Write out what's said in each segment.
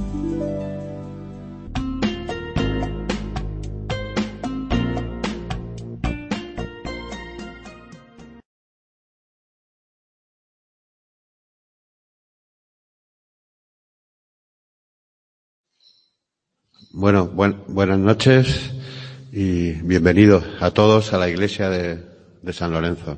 Bueno, buenas noches y bienvenidos a todos a la iglesia de San Lorenzo.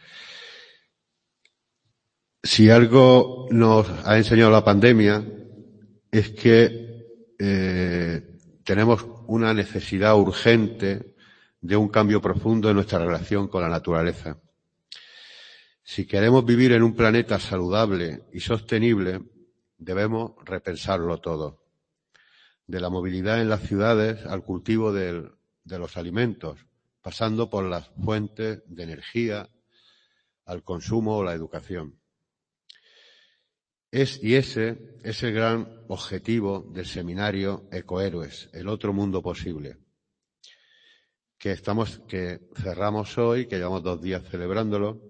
Si algo nos ha enseñado la pandemia es que tenemos una necesidad urgente de un cambio profundo en nuestra relación con la naturaleza. Si queremos vivir en un planeta saludable y sostenible, debemos repensarlo todo. De la movilidad en las ciudades al cultivo de los alimentos, pasando por las fuentes de energía, al consumo o la educación. Ese es el gran objetivo del seminario Ecohéroes, el otro mundo posible, que cerramos hoy, que llevamos 2 días celebrándolo,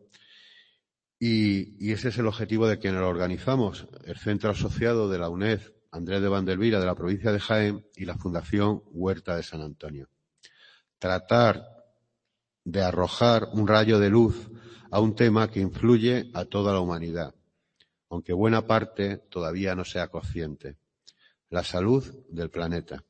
y ese es el objetivo de quienes lo organizamos, el Centro Asociado de la UNED Andrés de Vandelvira de la provincia de Jaén y la Fundación Huerta de San Antonio. Tratar de arrojar un rayo de luz a un tema que influye a toda la humanidad, aunque buena parte todavía no sea consciente. La salud del planeta.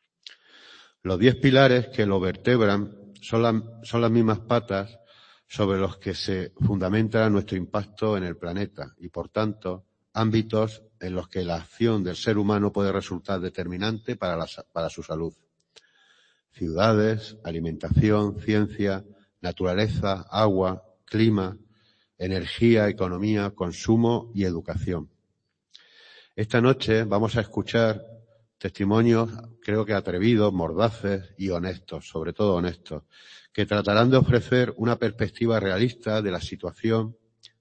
Los 10 pilares que lo vertebran son las mismas patas sobre los que se fundamenta nuestro impacto en el planeta y, por tanto, ámbitos en los que la acción del ser humano puede resultar determinante para su salud. Ciudades, alimentación, ciencia, naturaleza, agua, clima, energía, economía, consumo y educación. Esta noche vamos a escuchar testimonios, creo que atrevidos, mordaces y honestos, sobre todo honestos, que tratarán de ofrecer una perspectiva realista de la situación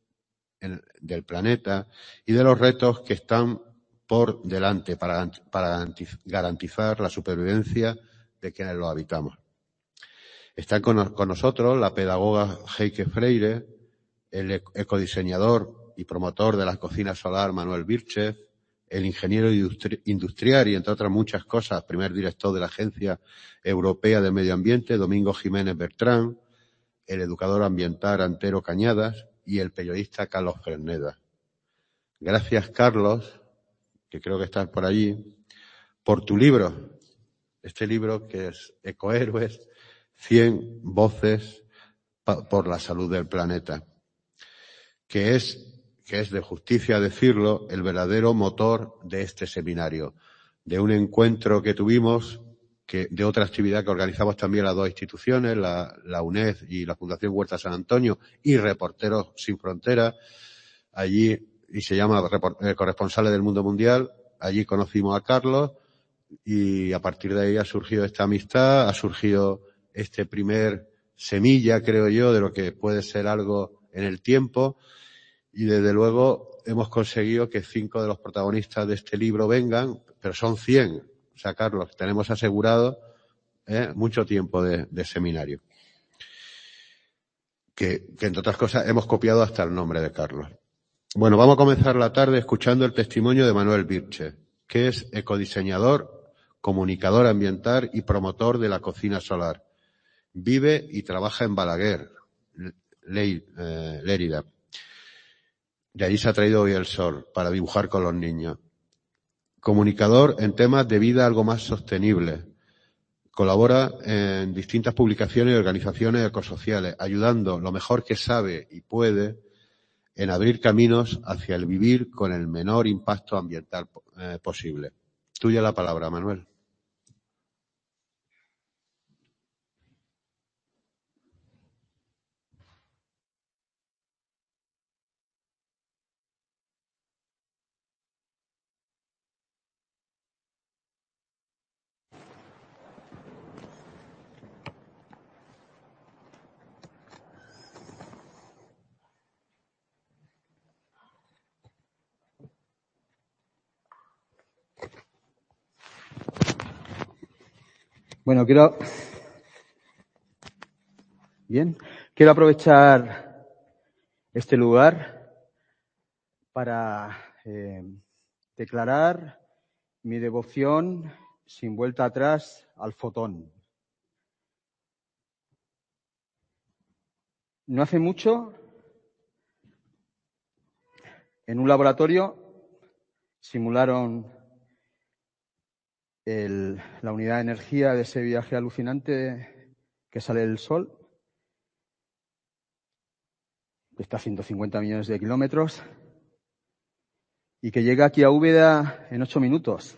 del planeta y de los retos que están por delante para garantizar la supervivencia de quienes lo habitamos. Están con nosotros la pedagoga Heike Freire, el ecodiseñador y promotor de la cocina solar Manuel Birchev, el ingeniero industrial y, entre otras muchas cosas, primer director de la Agencia Europea del Medio Ambiente, Domingo Jiménez Bertrán, el educador ambiental Antero Cañadas y el periodista Carlos Fresneda. Gracias, Carlos, que creo que estás por allí, por tu libro. Este libro que es Ecohéroes, 100 voces por la salud del planeta. Que es de justicia decirlo, el verdadero motor de este seminario. De un encuentro que tuvimos, de otra actividad que organizamos también las 2 instituciones, la UNED y la Fundación Huerta San Antonio y Reporteros Sin Fronteras, allí, y se llama Corresponsales del Mundo Mundial, allí conocimos a Carlos y a partir de ahí ha surgido esta amistad, ha surgido este primer semilla, creo yo, de lo que puede ser algo en el tiempo y desde luego hemos conseguido que 5 de los protagonistas de este libro vengan, pero son 100. O sea, Carlos, tenemos asegurado mucho tiempo de seminario. Que entre otras cosas hemos copiado hasta el nombre de Carlos. Bueno, vamos a comenzar la tarde escuchando el testimonio de Manuel Birchev, que es ecodiseñador, comunicador ambiental y promotor de la cocina solar. Vive y trabaja en Balaguer, Lérida. De allí se ha traído hoy el sol para dibujar con los niños. Comunicador en temas de vida algo más sostenible. Colabora en distintas publicaciones y organizaciones ecosociales, ayudando lo mejor que sabe y puede en abrir caminos hacia el vivir con el menor impacto ambiental posible. Tuya la palabra, Manuel. Bueno, quiero aprovechar este lugar para declarar mi devoción sin vuelta atrás al fotón. No hace mucho, en un laboratorio, simularon la unidad de energía de ese viaje alucinante que sale del Sol, que está a 150 millones de kilómetros, y que llega aquí a Úbeda en 8 minutos.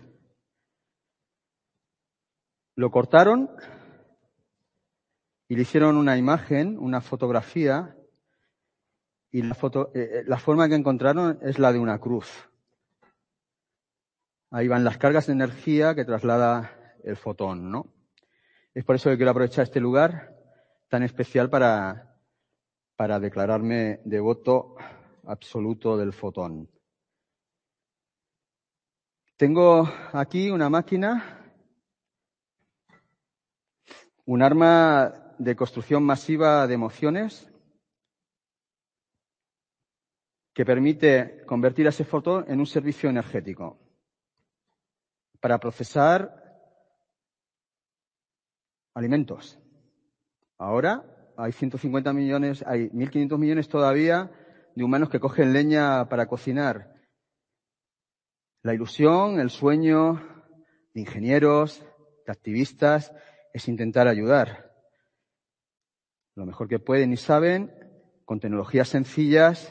Lo cortaron y le hicieron una imagen, una fotografía, y la forma que encontraron es la de una cruz. Ahí van las cargas de energía que traslada el fotón, ¿no? Es por eso que quiero aprovechar este lugar tan especial para declararme devoto absoluto del fotón. Tengo aquí una máquina, un arma de construcción masiva de emociones que permite convertir a ese fotón en un servicio energético para procesar alimentos. Ahora hay 150 millones, hay 1.500 millones todavía de humanos que cogen leña para cocinar. La ilusión, el sueño de ingenieros, de activistas, es intentar ayudar lo mejor que pueden y saben, con tecnologías sencillas,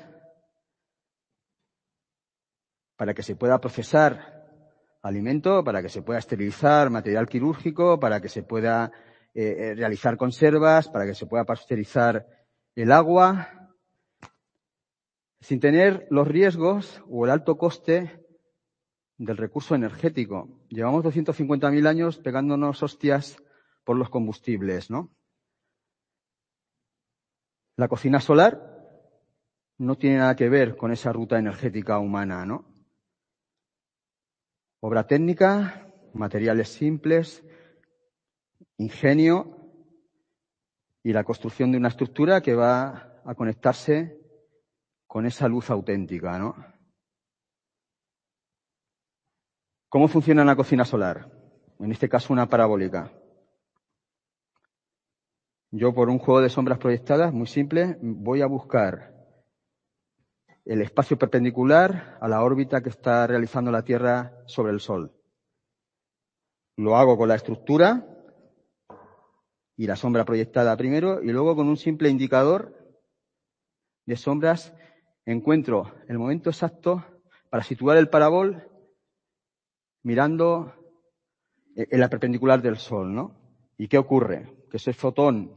para que se pueda procesar alimento, para que se pueda esterilizar material quirúrgico, para que se pueda realizar conservas, para que se pueda pasteurizar el agua, sin tener los riesgos o el alto coste del recurso energético. Llevamos 250.000 años pegándonos hostias por los combustibles, ¿no? La cocina solar no tiene nada que ver con esa ruta energética humana, ¿no? Obra técnica, materiales simples, ingenio y la construcción de una estructura que va a conectarse con esa luz auténtica, ¿no? ¿Cómo funciona la cocina solar? En este caso, una parabólica. Yo, por un juego de sombras proyectadas, muy simple, voy a buscar el espacio perpendicular a la órbita que está realizando la Tierra sobre el Sol. Lo hago con la estructura y la sombra proyectada primero, y luego con un simple indicador de sombras encuentro el momento exacto para situar el parabol mirando en la perpendicular del Sol, ¿no? ¿Y qué ocurre? Que ese fotón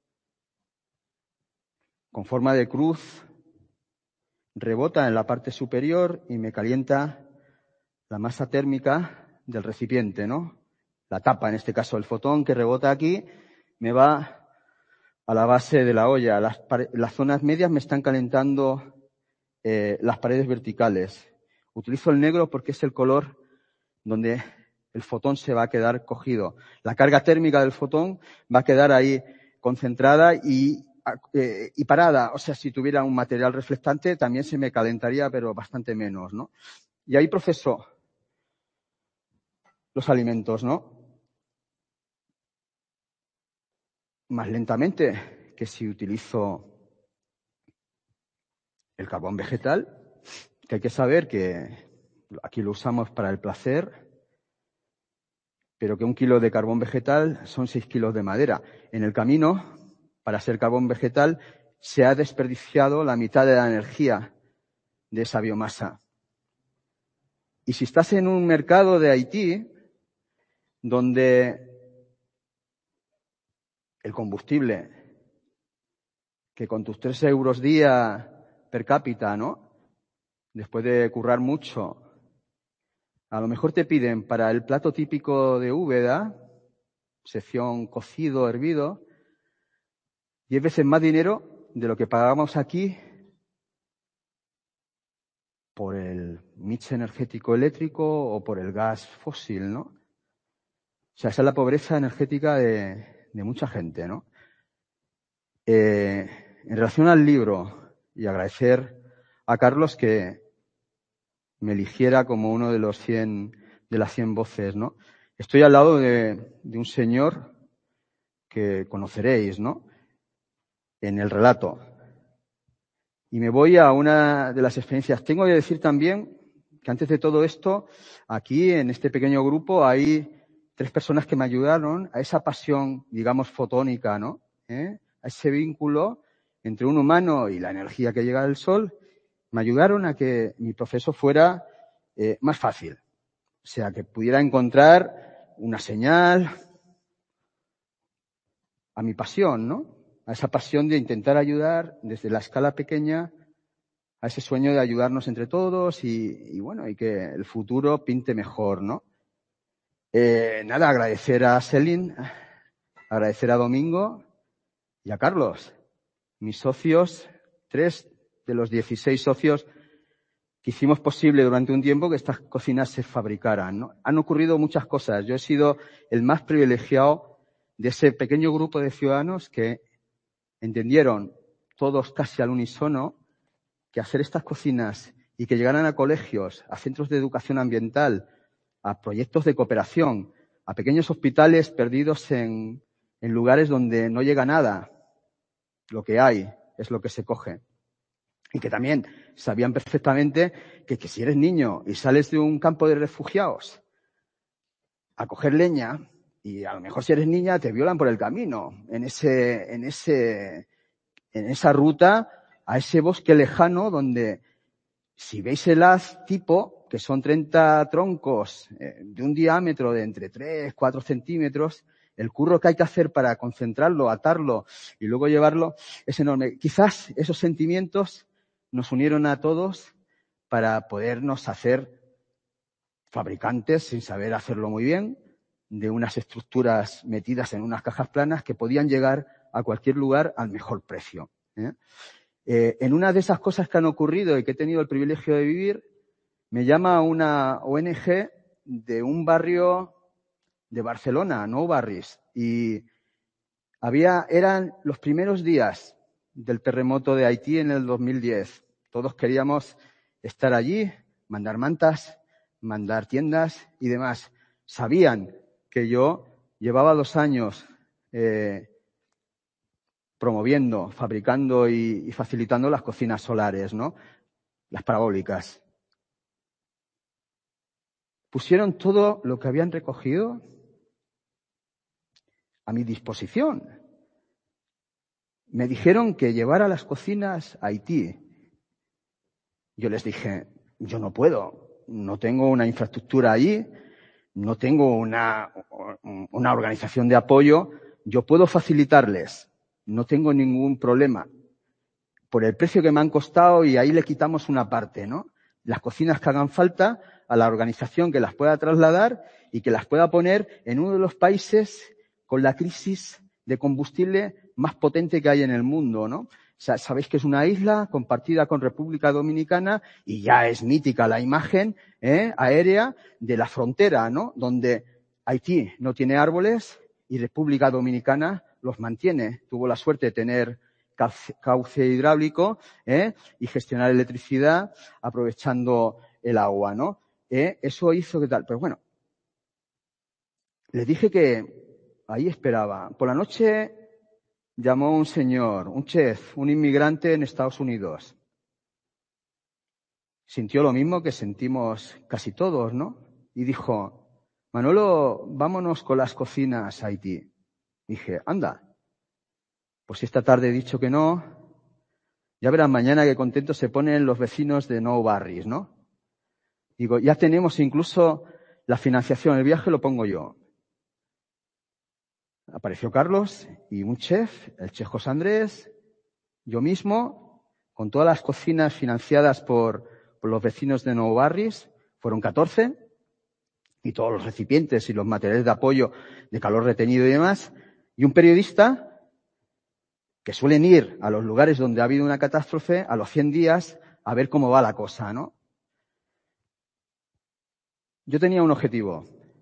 con forma de cruz rebota en la parte superior y me calienta la masa térmica del recipiente, ¿no? La tapa, en este caso el fotón que rebota aquí, me va a la base de la olla. Las zonas medias me están calentando las paredes verticales. Utilizo el negro porque es el color donde el fotón se va a quedar cogido. La carga térmica del fotón va a quedar ahí concentrada y parada. O sea, si tuviera un material reflectante también se me calentaría, pero bastante menos, ¿no? Y ahí proceso los alimentos, ¿no? Más lentamente que si utilizo el carbón vegetal, que hay que saber que aquí lo usamos para el placer, pero que 1 kilo de carbón vegetal son 6 kilos de madera. En el camino, para ser carbón vegetal, se ha desperdiciado la mitad de la energía de esa biomasa. Y si estás en un mercado de Haití, donde el combustible, que con tus 3 euros día per cápita, ¿no? Después de currar mucho, a lo mejor te piden para el plato típico de Úbeda, sección cocido, hervido, 10 veces más dinero de lo que pagamos aquí por el mix energético eléctrico o por el gas fósil, ¿no? O sea, esa es la pobreza energética de mucha gente, ¿no? En relación al libro, y agradecer a Carlos que me eligiera como uno de los 100 de las 100 voces, ¿no? Estoy al lado de un señor que conoceréis, ¿no? En el relato. Y me voy a una de las experiencias. Tengo que decir también que antes de todo esto, aquí en este pequeño grupo hay 3 personas que me ayudaron a esa pasión, digamos, fotónica, ¿no? A ese vínculo entre un humano y la energía que llega del sol. Me ayudaron a que mi proceso fuera más fácil. O sea, que pudiera encontrar una señal a mi pasión, ¿no? A esa pasión de intentar ayudar desde la escala pequeña, a ese sueño de ayudarnos entre todos y bueno, y que el futuro pinte mejor, ¿no? Nada, agradecer a Selin, agradecer a Domingo y a Carlos, mis socios, 3 de los 16 socios que hicimos posible durante un tiempo que estas cocinas se fabricaran, ¿no? Han ocurrido muchas cosas. Yo he sido el más privilegiado de ese pequeño grupo de ciudadanos que entendieron todos casi al unísono que hacer estas cocinas y que llegaran a colegios, a centros de educación ambiental, a proyectos de cooperación, a pequeños hospitales perdidos en lugares donde no llega nada. Lo que hay es lo que se coge. Y que también sabían perfectamente que si eres niño y sales de un campo de refugiados a coger leña, y a lo mejor si eres niña te violan por el camino, en esa ruta a ese bosque lejano donde si veis el haz tipo, que son 30 troncos de un diámetro de entre 3, 4 centímetros, el curro que hay que hacer para concentrarlo, atarlo y luego llevarlo es enorme. Quizás esos sentimientos nos unieron a todos para podernos hacer fabricantes, sin saber hacerlo muy bien, de unas estructuras metidas en unas cajas planas que podían llegar a cualquier lugar al mejor precio. En una de esas cosas que han ocurrido y que he tenido el privilegio de vivir, me llama una ONG de un barrio de Barcelona, Nou Barris, y eran los primeros días del terremoto de Haití en el 2010. Todos queríamos estar allí, mandar mantas, mandar tiendas y demás. Sabían que yo llevaba 2 años promoviendo, fabricando y facilitando las cocinas solares, ¿no? Las parabólicas. Pusieron todo lo que habían recogido a mi disposición. Me dijeron que llevara las cocinas a Haití. Yo les dije, yo no puedo, no tengo una infraestructura allí, no tengo una organización de apoyo, yo puedo facilitarles, no tengo ningún problema. Por el precio que me han costado y ahí le quitamos una parte, ¿no? Las cocinas que hagan falta a la organización que las pueda trasladar y que las pueda poner en uno de los países con la crisis de combustible más potente que hay en el mundo, ¿no? O sea, sabéis que es una isla compartida con República Dominicana y ya es mítica la imagen aérea de la frontera, ¿no? Donde Haití no tiene árboles y República Dominicana los mantiene. Tuvo la suerte de tener cauce hidráulico y gestionar electricidad aprovechando el agua, ¿no? Eso hizo que tal. Pero bueno, les dije que ahí esperaba. Por la noche llamó un señor, un chef, un inmigrante en Estados Unidos. Sintió lo mismo que sentimos casi todos, ¿no? Y dijo, Manolo, vámonos con las cocinas a Haití. Dije, anda, pues si esta tarde he dicho que no, ya verán mañana qué contentos se ponen los vecinos de Nou Barris, ¿no? Digo, ya tenemos incluso la financiación, el viaje lo pongo yo. Apareció Carlos y un chef, el chef José Andrés, yo mismo, con todas las cocinas financiadas por los vecinos de Nou Barris, fueron 14, y todos los recipientes y los materiales de apoyo de calor retenido y demás, y un periodista que suelen ir a los lugares donde ha habido una catástrofe a los 100 días a ver cómo va la cosa, ¿no? Yo tenía un objetivo.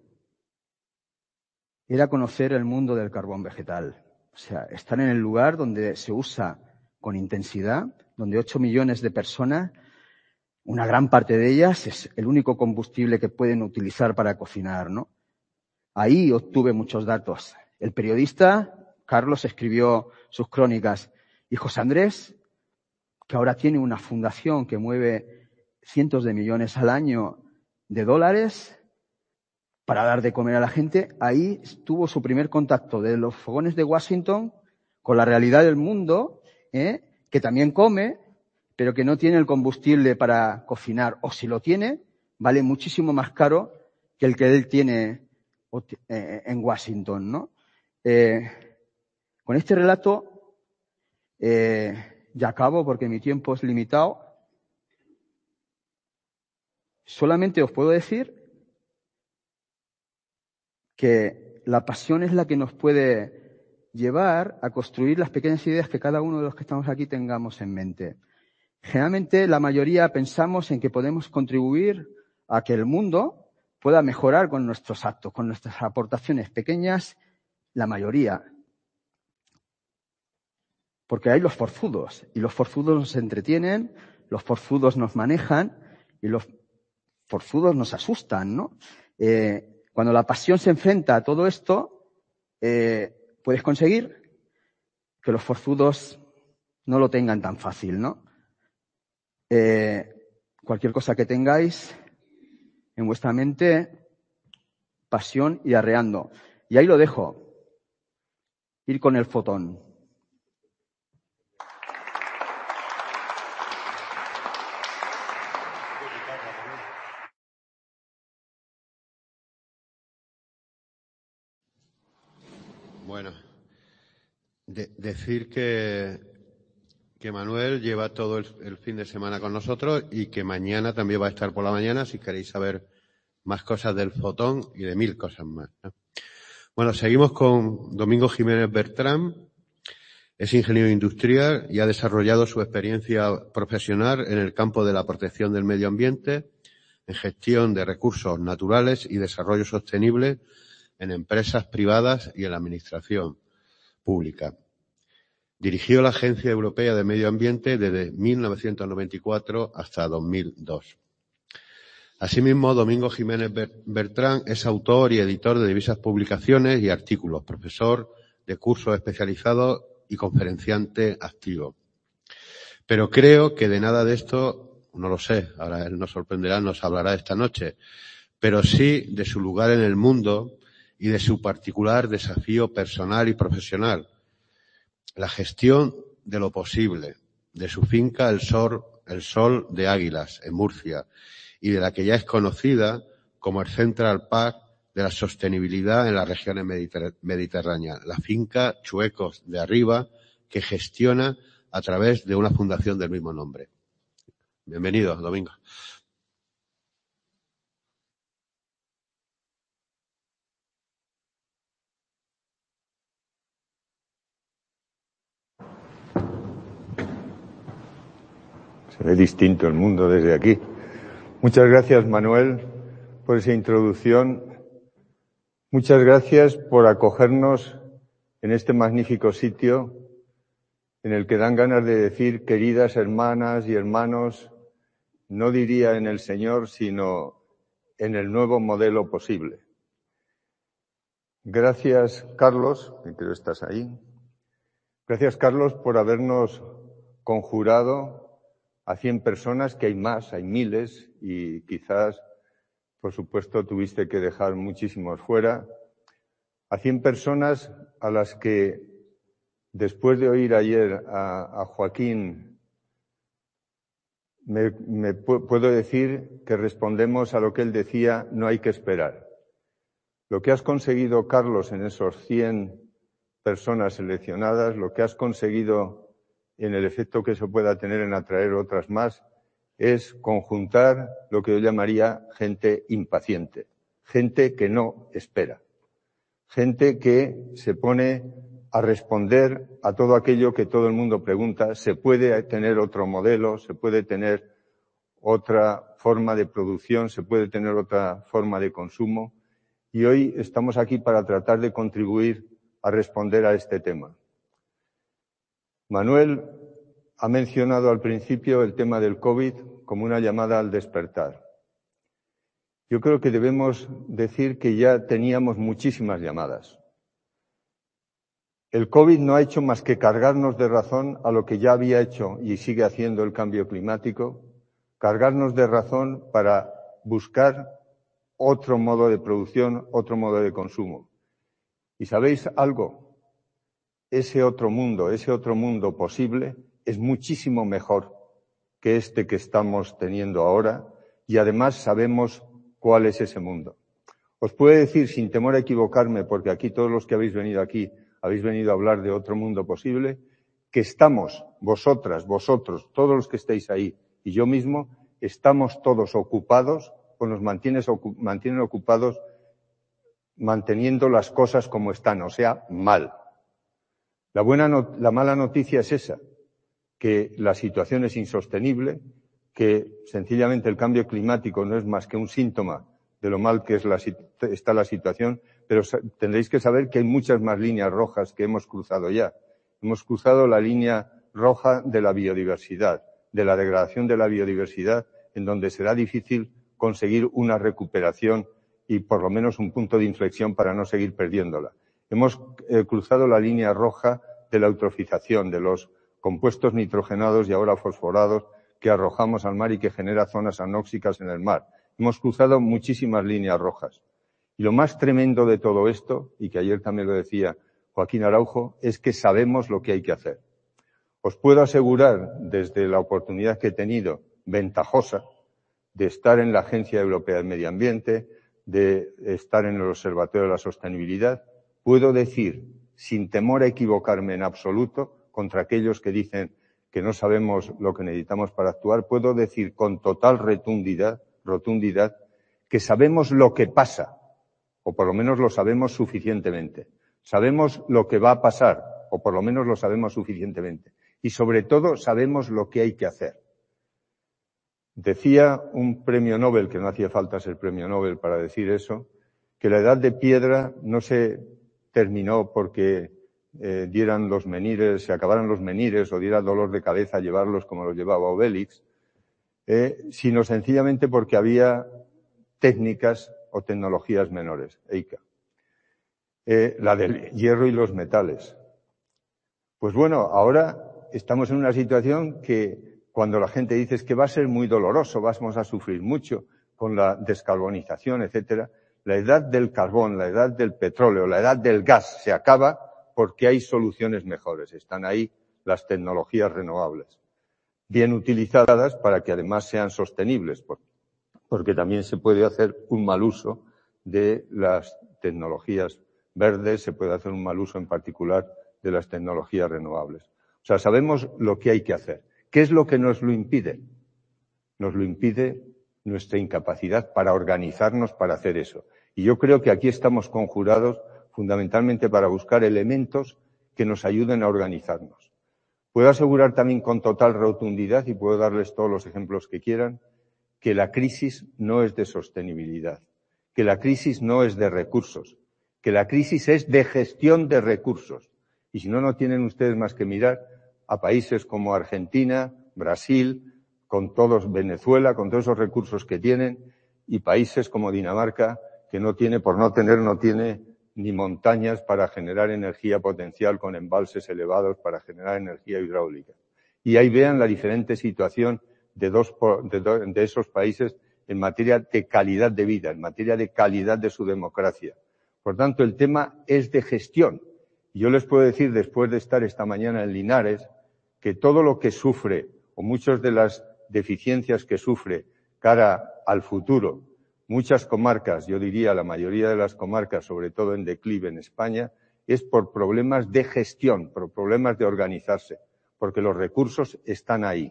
Era conocer el mundo del carbón vegetal. O sea, estar en el lugar donde se usa con intensidad, donde 8 millones de personas una gran parte de ellas es el único combustible que pueden utilizar para cocinar, ¿no? Ahí obtuve muchos datos. El periodista Carlos escribió sus crónicas y José Andrés, que ahora tiene una fundación que mueve cientos de millones al año de dólares para dar de comer a la gente, ahí tuvo su primer contacto de los fogones de Washington con la realidad del mundo, que también come, pero que no tiene el combustible para cocinar, o si lo tiene, vale muchísimo más caro que el que él tiene en Washington, ¿no? Con este relato ya acabo porque mi tiempo es limitado. Solamente os puedo decir que la pasión es la que nos puede llevar a construir las pequeñas ideas que cada uno de los que estamos aquí tengamos en mente. Generalmente la mayoría pensamos en que podemos contribuir a que el mundo pueda mejorar con nuestros actos, con nuestras aportaciones pequeñas, la mayoría. Porque hay los forzudos, y los forzudos nos entretienen, los forzudos nos manejan, y los forzudos nos asustan, ¿no? Cuando la pasión se enfrenta a todo esto, puedes conseguir que los forzudos no lo tengan tan fácil, ¿no? Cualquier cosa que tengáis en vuestra mente, pasión y arreando. Y ahí lo dejo. Ir con el fotón. Bueno, decir que Manuel lleva todo el fin de semana con nosotros y que mañana también va a estar por la mañana si queréis saber más cosas del fotón y de 1000 cosas más, ¿no? Bueno, seguimos con Domingo Jiménez Bertrán. Es ingeniero industrial y ha desarrollado su experiencia profesional en el campo de la protección del medio ambiente, en gestión de recursos naturales y desarrollo sostenible en empresas privadas y en la administración pública. Dirigió la Agencia Europea de Medio Ambiente desde 1994 hasta 2002. Asimismo, Domingo Jiménez Bertrán es autor y editor de diversas publicaciones y artículos, profesor de cursos especializados y conferenciante activo. Pero creo que de nada de esto, no lo sé, ahora él nos sorprenderá, nos hablará esta noche, pero sí de su lugar en el mundo y de su particular desafío personal y profesional, la gestión de lo posible, de su finca El Sol de Águilas, en Murcia, y de la que ya es conocida como el Central Park de la sostenibilidad en las regiones mediterráneas, la finca Chuecos de Arriba, que gestiona a través de una fundación del mismo nombre. Bienvenido, Domingo. Se ve distinto el mundo desde aquí. Muchas gracias, Manuel, por esa introducción. Muchas gracias por acogernos en este magnífico sitio en el que dan ganas de decir queridas hermanas y hermanos, no diría en el Señor, sino en el nuevo modelo posible. Gracias, Carlos, que creo que estás ahí. Gracias, Carlos, por habernos conjurado a 100 personas, que hay más, hay miles, y quizás, por supuesto, tuviste que dejar muchísimos fuera. A 100 personas a las que, después de oír ayer a Joaquín, me puedo decir que respondemos a lo que él decía, no hay que esperar. Lo que has conseguido, Carlos, en esos 100 personas seleccionadas, lo que has conseguido en el efecto que eso pueda tener en atraer otras más, es conjuntar lo que yo llamaría gente impaciente, gente que no espera, gente que se pone a responder a todo aquello que todo el mundo pregunta. ¿Se puede tener otro modelo? ¿Se puede tener otra forma de producción? ¿Se puede tener otra forma de consumo? Y hoy estamos aquí para tratar de contribuir a responder a este tema. Manuel ha mencionado al principio el tema del COVID. como una llamada al despertar. Yo creo que debemos decir que ya teníamos muchísimas llamadas. El COVID no ha hecho más que cargarnos de razón a lo que ya había hecho y sigue haciendo el cambio climático, cargarnos de razón para buscar otro modo de producción, otro modo de consumo. ¿Y sabéis algo? Ese otro mundo posible es muchísimo mejor que este que estamos teniendo ahora y además sabemos cuál es ese mundo. Os puedo decir, sin temor a equivocarme, porque aquí todos los que habéis venido aquí habéis venido a hablar de otro mundo posible, que estamos, vosotras, vosotros, todos los que estáis ahí y yo mismo, estamos todos ocupados o nos mantienen ocupados manteniendo las cosas como están, o sea, mal. La mala noticia es esa, que la situación es insostenible, que sencillamente el cambio climático no es más que un síntoma de lo mal que está la situación, pero tendréis que saber que hay muchas más líneas rojas que hemos cruzado ya. Hemos cruzado la línea roja de la biodiversidad, de la degradación de la biodiversidad, en donde será difícil conseguir una recuperación y por lo menos un punto de inflexión para no seguir perdiéndola. Hemos cruzado la línea roja de la eutrofización, de los compuestos nitrogenados y ahora fosforados que arrojamos al mar y que genera zonas anóxicas en el mar. Hemos cruzado muchísimas líneas rojas. Y lo más tremendo de todo esto, y que ayer también lo decía Joaquín Araujo, es que sabemos lo que hay que hacer. Os puedo asegurar, desde la oportunidad que he tenido, ventajosa, de estar en la Agencia Europea del Medio Ambiente, de estar en el Observatorio de la Sostenibilidad, puedo decir, sin temor a equivocarme en absoluto, contra aquellos que dicen que no sabemos lo que necesitamos para actuar, puedo decir con total rotundidad, que sabemos lo que pasa, o por lo menos lo sabemos suficientemente. Sabemos lo que va a pasar, o por lo menos lo sabemos suficientemente. Y sobre todo sabemos lo que hay que hacer. Decía un premio Nobel, que no hacía falta ser premio Nobel para decir eso, que la edad de piedra no se terminó porque dieran los menires, se acabaran los menires o diera dolor de cabeza llevarlos como los llevaba Obélix, sino sencillamente porque había técnicas o tecnologías menores, EICA. La del hierro y los metales. Pues bueno, ahora estamos en una situación que cuando la gente dice es que va a ser muy doloroso, vamos a sufrir mucho con la descarbonización, etcétera, la edad del carbón, la edad del petróleo, la edad del gas se acaba porque hay soluciones mejores. Están ahí las tecnologías renovables, bien utilizadas para que además sean sostenibles, porque también se puede hacer un mal uso de las tecnologías verdes, se puede hacer un mal uso en particular de las tecnologías renovables. O sea, sabemos lo que hay que hacer. ¿Qué es lo que nos lo impide? Nos lo impide nuestra incapacidad para organizarnos para hacer eso. Y yo creo que aquí estamos conjurados fundamentalmente para buscar elementos que nos ayuden a organizarnos. Puedo asegurar también con total rotundidad, y puedo darles todos los ejemplos que quieran, que la crisis no es de sostenibilidad, que la crisis no es de recursos, que la crisis es de gestión de recursos. Y si no, no tienen ustedes más que mirar a países como Argentina, Brasil, con todos Venezuela, con todos esos recursos que tienen, y países como Dinamarca, que no tiene ni montañas para generar energía potencial con embalses elevados para generar energía hidráulica. Y ahí vean la diferente situación de esos países en materia de calidad de vida, en materia de calidad de su democracia. Por tanto, el tema es de gestión. Y yo les puedo decir, después de estar esta mañana en Linares, que todo lo que sufre, o muchas de las deficiencias que sufre cara al futuro, muchas comarcas, yo diría la mayoría de las comarcas, sobre todo en declive en España, es por problemas de gestión, por problemas de organizarse, porque los recursos están ahí.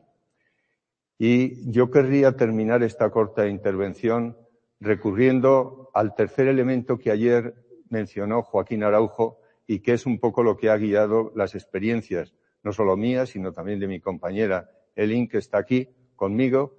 Y yo querría terminar esta corta intervención recurriendo al tercer elemento que ayer mencionó Joaquín Araujo y que es un poco lo que ha guiado las experiencias, no solo mías, sino también de mi compañera Elin, que está aquí conmigo,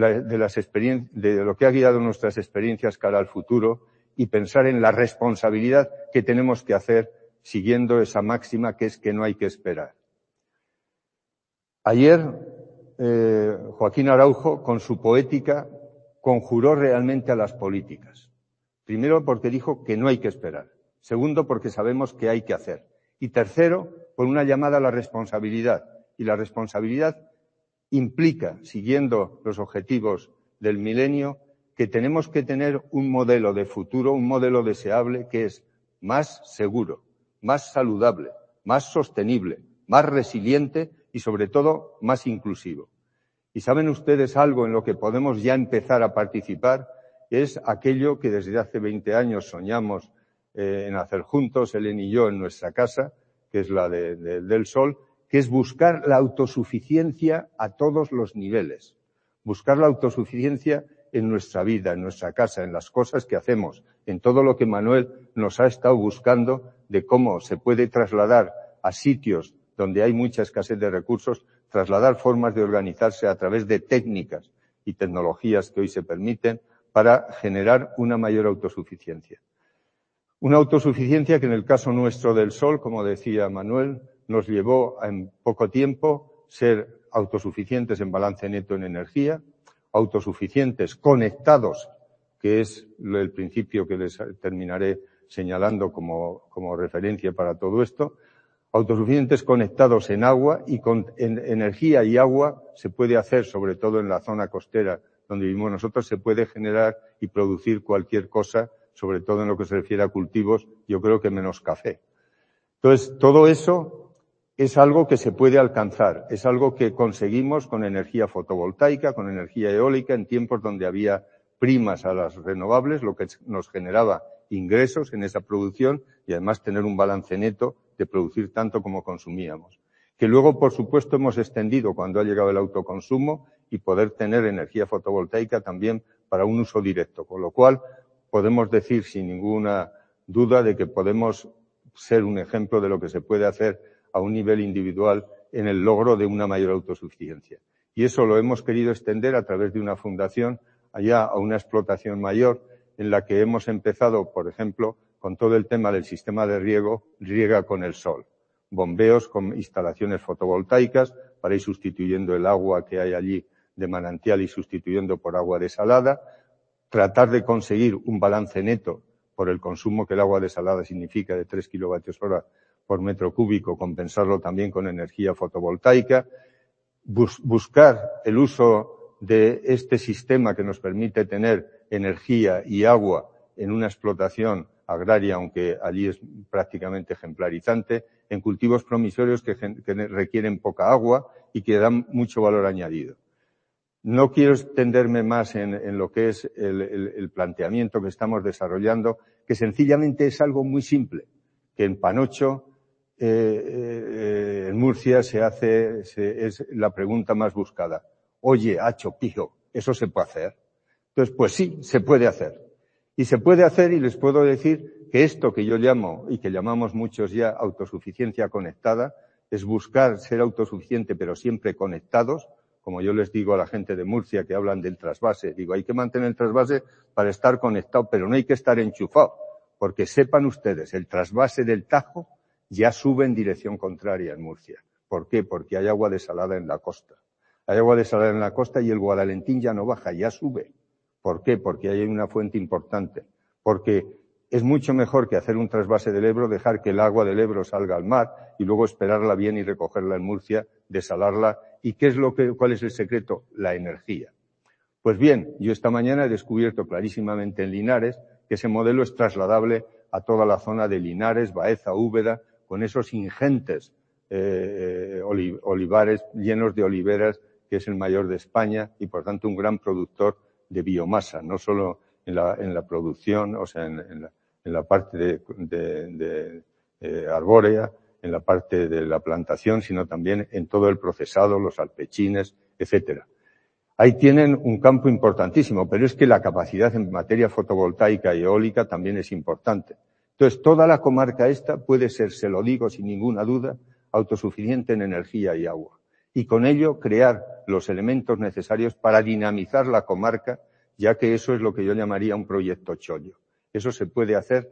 de lo que ha guiado nuestras experiencias cara al futuro y pensar en la responsabilidad que tenemos que hacer siguiendo esa máxima que es que no hay que esperar. Ayer Joaquín Araujo, con su poética, conjuró realmente a las políticas. Primero, porque dijo que no hay que esperar. Segundo, porque sabemos que hay que hacer. Y tercero, por una llamada a la responsabilidad. Y la responsabilidad implica, siguiendo los objetivos del milenio, que tenemos que tener un modelo de futuro, un modelo deseable que es más seguro, más saludable, más sostenible, más resiliente y, sobre todo, más inclusivo. Y saben ustedes algo en lo que podemos ya empezar a participar, es aquello que desde hace 20 años soñamos en hacer juntos, Helen y yo, en nuestra casa, que es la del Sol, que es buscar la autosuficiencia a todos los niveles. Buscar la autosuficiencia en nuestra vida, en nuestra casa, en las cosas que hacemos, en todo lo que Manuel nos ha estado buscando de cómo se puede trasladar a sitios donde hay mucha escasez de recursos, trasladar formas de organizarse a través de técnicas y tecnologías que hoy se permiten para generar una mayor autosuficiencia. Una autosuficiencia que en el caso nuestro del Sol, como decía Manuel, nos llevó a en poco tiempo ser autosuficientes en balance neto en energía, autosuficientes conectados, que es el principio que les terminaré señalando como referencia para todo esto, autosuficientes conectados en agua y con energía y agua se puede hacer, sobre todo en la zona costera donde vivimos nosotros, se puede generar y producir cualquier cosa, sobre todo en lo que se refiere a cultivos, yo creo que menos café. Entonces, todo eso es algo que se puede alcanzar, es algo que conseguimos con energía fotovoltaica, con energía eólica, en tiempos donde había primas a las renovables, lo que nos generaba ingresos en esa producción y además tener un balance neto de producir tanto como consumíamos. Que luego, por supuesto, hemos extendido cuando ha llegado el autoconsumo y poder tener energía fotovoltaica también para un uso directo, con lo cual podemos decir sin ninguna duda de que podemos ser un ejemplo de lo que se puede hacer a un nivel individual en el logro de una mayor autosuficiencia. Y eso lo hemos querido extender a través de una fundación allá a una explotación mayor en la que hemos empezado, por ejemplo, con todo el tema del sistema de riego, riega con el sol. Bombeos con instalaciones fotovoltaicas para ir sustituyendo el agua que hay allí de manantial y sustituyendo por agua desalada. Tratar de conseguir un balance neto por el consumo que el agua desalada significa de 3 kilovatios hora por metro cúbico, compensarlo también con energía fotovoltaica. Buscar el uso de este sistema que nos permite tener energía y agua en una explotación agraria, aunque allí es prácticamente ejemplarizante, en cultivos promisorios que requieren poca agua y que dan mucho valor añadido. No quiero extenderme más en lo que es el planteamiento que estamos desarrollando, que sencillamente es algo muy simple, que en Panocho, en Murcia, es la pregunta más buscada. Oye, hacho, pijo, ¿eso se puede hacer? Entonces, pues sí, se puede hacer. Y se puede hacer, y les puedo decir que esto que yo llamo, y que llamamos muchos ya autosuficiencia conectada, es buscar ser autosuficiente pero siempre conectados. Como yo les digo a la gente de Murcia que hablan del trasvase, digo, hay que mantener el trasvase para estar conectado, pero no hay que estar enchufado, porque sepan ustedes, el trasvase del Tajo ya sube en dirección contraria en Murcia. ¿Por qué? Porque hay agua desalada en la costa. Hay agua desalada en la costa y el Guadalentín ya no baja, ya sube. ¿Por qué? Porque hay una fuente importante. Porque es mucho mejor que hacer un trasvase del Ebro, dejar que el agua del Ebro salga al mar y luego esperarla bien y recogerla en Murcia, desalarla. ¿Y cuál es el secreto? La energía. Pues bien, yo esta mañana he descubierto clarísimamente en Linares que ese modelo es trasladable a toda la zona de Linares, Baeza, Úbeda, con esos ingentes olivares llenos de oliveras, que es el mayor de España y por tanto un gran productor de biomasa, no solo en la producción, o sea, en la parte de arbórea, en la parte de la plantación, sino también en todo el procesado, los alpechines, etcétera. Ahí tienen un campo importantísimo, pero es que la capacidad en materia fotovoltaica y eólica también es importante. Entonces, toda la comarca esta puede ser, se lo digo sin ninguna duda, autosuficiente en energía y agua. Y con ello crear los elementos necesarios para dinamizar la comarca, ya que eso es lo que yo llamaría un proyecto chollo. Eso se puede hacer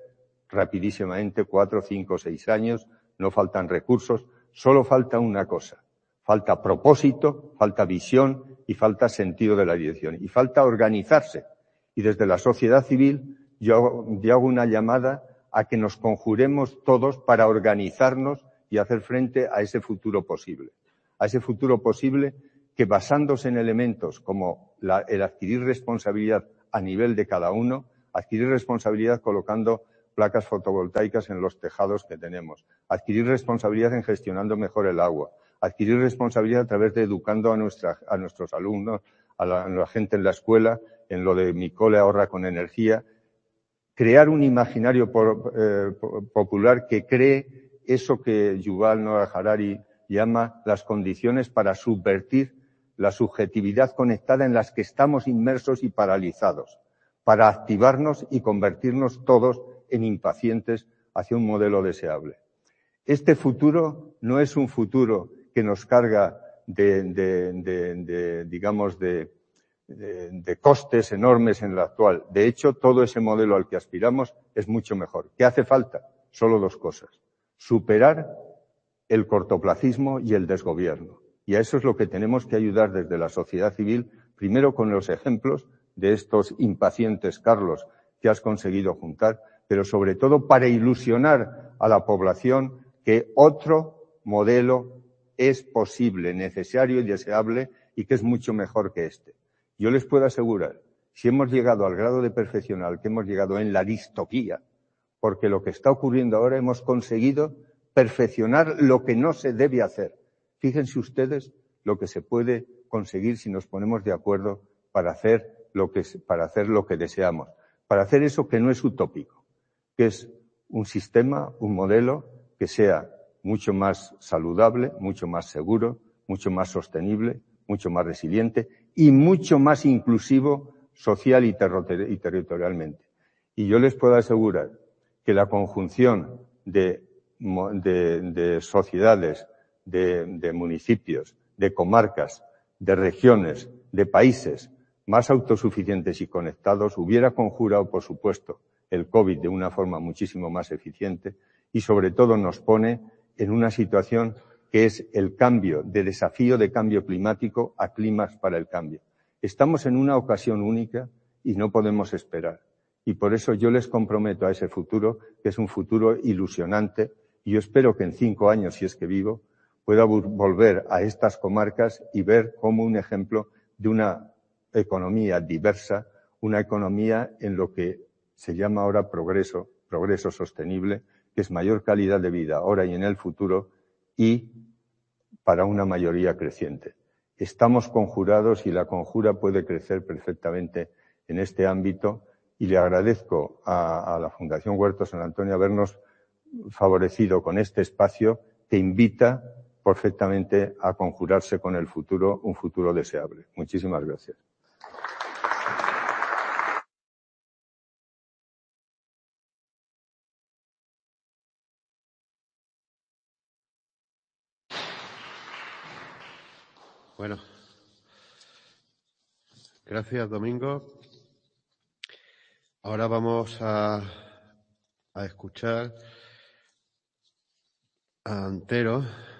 rapidísimamente, 4, 5, 6 años, no faltan recursos, solo falta una cosa. Falta propósito, falta visión y falta sentido de la dirección. Y falta organizarse. Y desde la sociedad civil yo hago una llamada a que nos conjuremos todos para organizarnos y hacer frente a ese futuro posible. A ese futuro posible que, basándose en elementos como el adquirir responsabilidad a nivel de cada uno, adquirir responsabilidad colocando placas fotovoltaicas en los tejados que tenemos, adquirir responsabilidad en gestionando mejor el agua, adquirir responsabilidad a través de educando a nuestros alumnos, a la gente en la escuela, en lo de mi cole ahorra con energía, crear un imaginario popular que cree eso que Yuval Noah Harari llama las condiciones para subvertir la subjetividad conectada en las que estamos inmersos y paralizados, para activarnos y convertirnos todos en impacientes hacia un modelo deseable. Este futuro no es un futuro que nos carga de costes enormes en la actual. De hecho, todo ese modelo al que aspiramos es mucho mejor. ¿Qué hace falta? Solo dos cosas. Superar el cortoplacismo y el desgobierno. Y a eso es lo que tenemos que ayudar desde la sociedad civil, primero con los ejemplos de estos impacientes, Carlos, que has conseguido juntar, pero sobre todo para ilusionar a la población que otro modelo es posible, necesario y deseable y que es mucho mejor que este. Yo les puedo asegurar, si hemos llegado al grado de perfección al que hemos llegado en la distopía, porque lo que está ocurriendo ahora hemos conseguido perfeccionar lo que no se debe hacer. Fíjense ustedes lo que se puede conseguir si nos ponemos de acuerdo para hacer lo que deseamos, para hacer eso que no es utópico, que es un sistema, un modelo que sea mucho más saludable, mucho más seguro, mucho más sostenible, mucho más resiliente y mucho más inclusivo social y territorialmente. Y yo les puedo asegurar que la conjunción de sociedades, de municipios, de comarcas, de regiones, de países más autosuficientes y conectados hubiera conjurado, por supuesto, el COVID de una forma muchísimo más eficiente y, sobre todo, nos pone en una situación que es el cambio, de desafío de cambio climático a climas para el cambio. Estamos en una ocasión única y no podemos esperar. Y por eso yo les comprometo a ese futuro, que es un futuro ilusionante, y yo espero que en 5 años, si es que vivo, pueda volver a estas comarcas y ver como un ejemplo de una economía diversa, una economía en lo que se llama ahora progreso sostenible, que es mayor calidad de vida ahora y en el futuro y para una mayoría creciente. Estamos conjurados y la conjura puede crecer perfectamente en este ámbito y le agradezco a la Fundación Huerto San Antonio habernos favorecido con este espacio que invita perfectamente a conjurarse con el futuro, un futuro deseable. Muchísimas gracias. Bueno, gracias, Domingo. Ahora vamos a escuchar a Antero,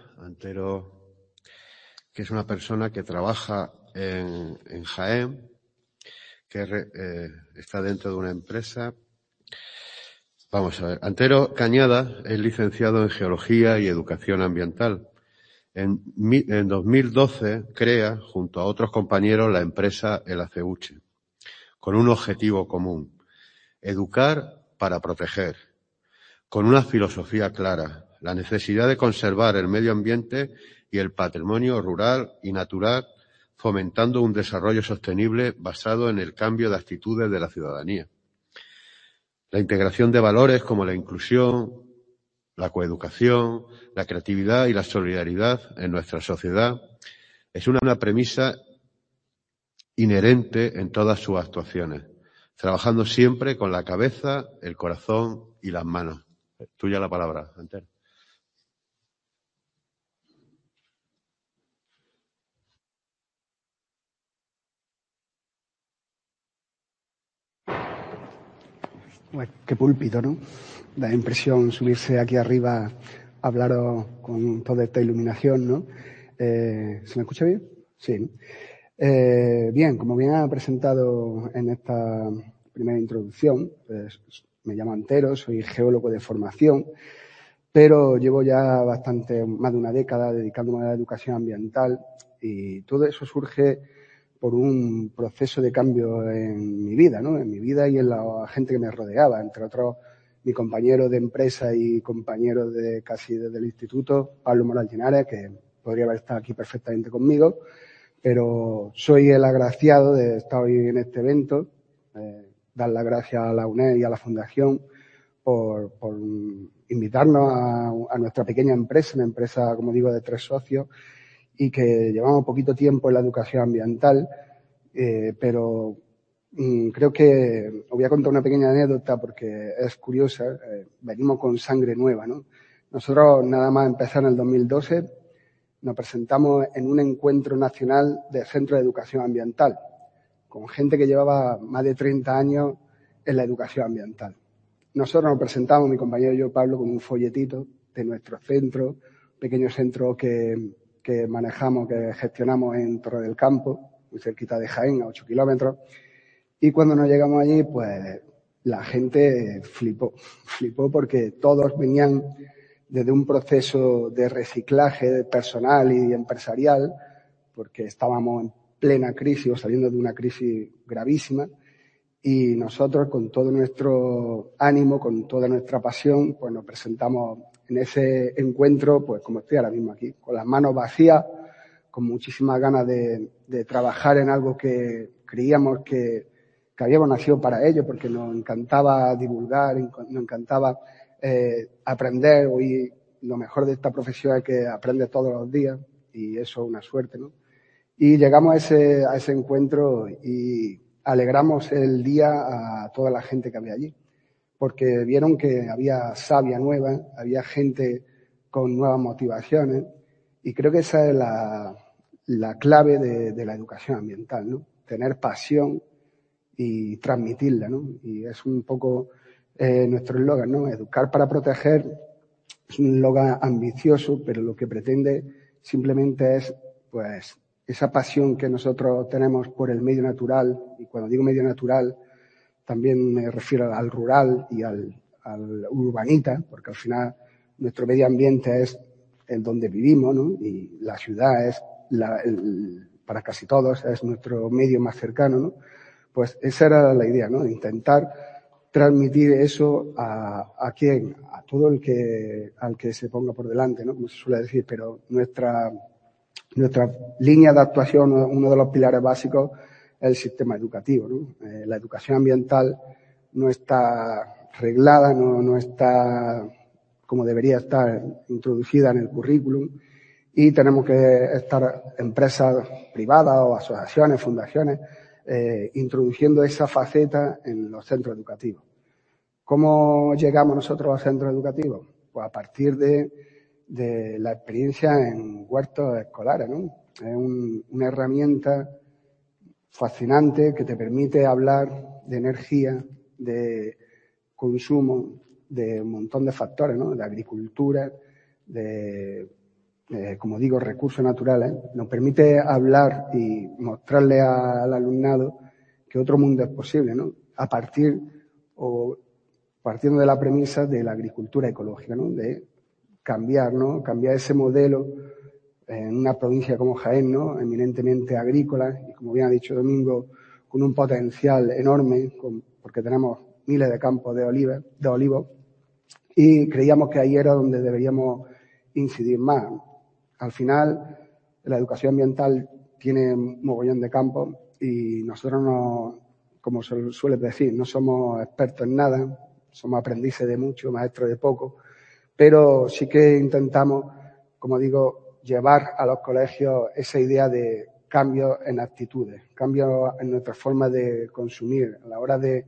que es una persona que trabaja en Jaén, que está dentro de una empresa. Vamos a ver. Antero Cañada es licenciado en Geología y Educación Ambiental. En 2012 crea, junto a otros compañeros, la empresa El Aceuche, con un objetivo común: educar para proteger, con una filosofía clara, la necesidad de conservar el medio ambiente y el patrimonio rural y natural, fomentando un desarrollo sostenible basado en el cambio de actitudes de la ciudadanía. La integración de valores como la inclusión, la coeducación, la creatividad y la solidaridad en nuestra sociedad es una premisa inherente en todas sus actuaciones, trabajando siempre con la cabeza, el corazón y las manos. Tuya la palabra, Antero. Pues qué púlpito, ¿no? Da impresión subirse aquí arriba a hablaros con toda esta iluminación, ¿no? ¿Se me escucha bien? Sí. Bien, como bien ha presentado en esta primera introducción, pues me llamo Antero, soy geólogo de formación, pero llevo ya más de una década dedicándome a la educación ambiental y todo eso surge por un proceso de cambio en mi vida, ¿no? En mi vida y en la gente que me rodeaba, entre otros mi compañero de empresa y compañero de casi desde el instituto, Pablo Moral Linares, que podría haber estado aquí perfectamente conmigo, pero soy el agraciado de estar hoy en este evento, dar las gracias a la UNED y a la Fundación por invitarnos a nuestra pequeña empresa, una empresa, como digo, de 3 socios, y que llevamos poquito tiempo en la educación ambiental, pero creo que os voy a contar una pequeña anécdota porque es curiosa. Venimos con sangre nueva, ¿no? Nosotros, nada más empezar en el 2012, nos presentamos en un encuentro nacional de centros de educación ambiental, con gente que llevaba más de 30 años en la educación ambiental. Nosotros nos presentamos, mi compañero y yo, Pablo, con un folletito de nuestro centro, pequeño centro que manejamos, que gestionamos en Torre del Campo, muy cerquita de Jaén, a 8 kilómetros. Y cuando nos llegamos allí, pues la gente flipó porque todos venían desde un proceso de reciclaje personal y empresarial, porque estábamos en plena crisis o saliendo de una crisis gravísima, y nosotros, con todo nuestro ánimo, con toda nuestra pasión, pues nos presentamos en ese encuentro, pues como estoy ahora mismo aquí, con las manos vacías, con muchísimas ganas de trabajar en algo que creíamos que habíamos nacido para ello, porque nos encantaba divulgar, nos encantaba aprender. Hoy lo mejor de esta profesión es que aprendes todos los días, y eso es una suerte, ¿no? Y llegamos a ese encuentro y alegramos el día a toda la gente que había allí, porque vieron que había savia nueva, había gente con nuevas motivaciones, y creo que esa es la clave de la educación ambiental, ¿no? Tener pasión y transmitirla, ¿no? Y es un poco nuestro eslogan, ¿no? Educar para proteger es un eslogan ambicioso, pero lo que pretende simplemente es, pues, esa pasión que nosotros tenemos por el medio natural, y cuando digo medio natural también me refiero al rural y al urbanita, porque al final nuestro medio ambiente es en donde vivimos, ¿no? Y la ciudad es, para casi todos, es nuestro medio más cercano, ¿no? Pues esa era la idea, ¿no? Intentar transmitir eso a quien, a todo al que se ponga por delante, ¿no? Como se suele decir, pero nuestra línea de actuación, uno de los pilares básicos, es el sistema educativo, ¿no? La educación ambiental no está reglada, no está como debería estar introducida en el currículum, y tenemos que estar empresas privadas o asociaciones, fundaciones, introduciendo esa faceta en los centros educativos. ¿Cómo llegamos nosotros a los centros educativos? Pues a partir de la experiencia en huertos escolares, ¿no? Es una herramienta fascinante que te permite hablar de energía, de consumo, de un montón de factores, ¿no? De agricultura, como digo, recursos naturales. Nos permite hablar y mostrarle al alumnado que otro mundo es posible, ¿no? Partiendo de la premisa de la agricultura ecológica, ¿no? De cambiar, ¿no? Cambiar ese modelo en una provincia como Jaén, ¿no? Eminentemente agrícola, y como bien ha dicho Domingo, con un potencial enorme, porque tenemos miles de campos de olivos, y creíamos que ahí era donde deberíamos incidir más. Al final, la educación ambiental tiene un mogollón de campos, y nosotros no, como se suele decir, no somos expertos en nada, somos aprendices de mucho, maestros de poco, pero sí que intentamos, como digo, llevar a los colegios esa idea de cambio en actitudes, cambio en nuestra forma de consumir, a la hora de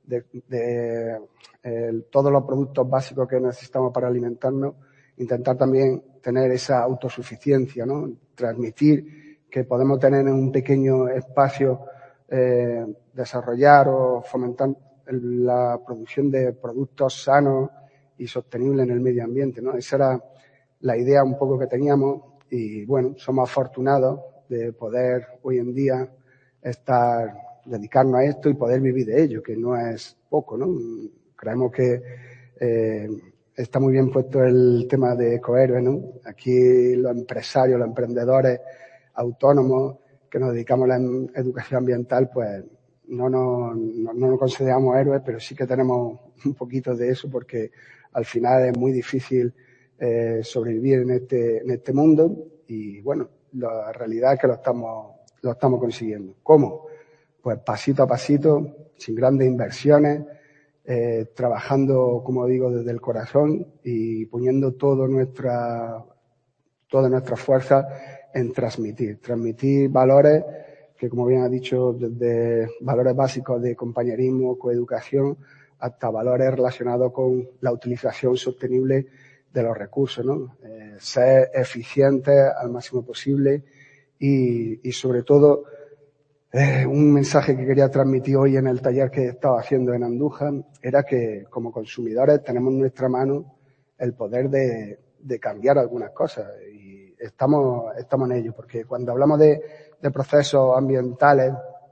todos los productos básicos que necesitamos para alimentarnos, intentar también tener esa autosuficiencia, ¿no? Transmitir que podemos tener en un pequeño espacio, desarrollar o fomentar la producción de productos sanos y sostenibles en el medio ambiente, ¿no? Esa era la idea un poco que teníamos, Y bueno, somos afortunados de poder hoy en día dedicarnos a esto y poder vivir de ello, que no es poco, ¿no? Creemos que está muy bien puesto el tema de ecohéroes, ¿no? Aquí los empresarios, los emprendedores autónomos que nos dedicamos a la educación ambiental, pues no nos consideramos héroes, pero sí que tenemos un poquito de eso, porque al final es muy difícil sobrevivir en este mundo, y bueno, la realidad es que lo estamos consiguiendo. ¿Cómo? Pues pasito a pasito, sin grandes inversiones, trabajando, como digo, desde el corazón y poniendo toda nuestra fuerza en transmitir valores que, como bien ha dicho, desde valores básicos de compañerismo, coeducación, hasta valores relacionados con la utilización sostenible de los recursos, ¿no? Ser eficientes al máximo posible y sobre todo, un mensaje que quería transmitir hoy en el taller que estaba haciendo en Andújar era que como consumidores tenemos en nuestra mano el poder de cambiar algunas cosas, y estamos en ello, porque cuando hablamos de procesos ambientales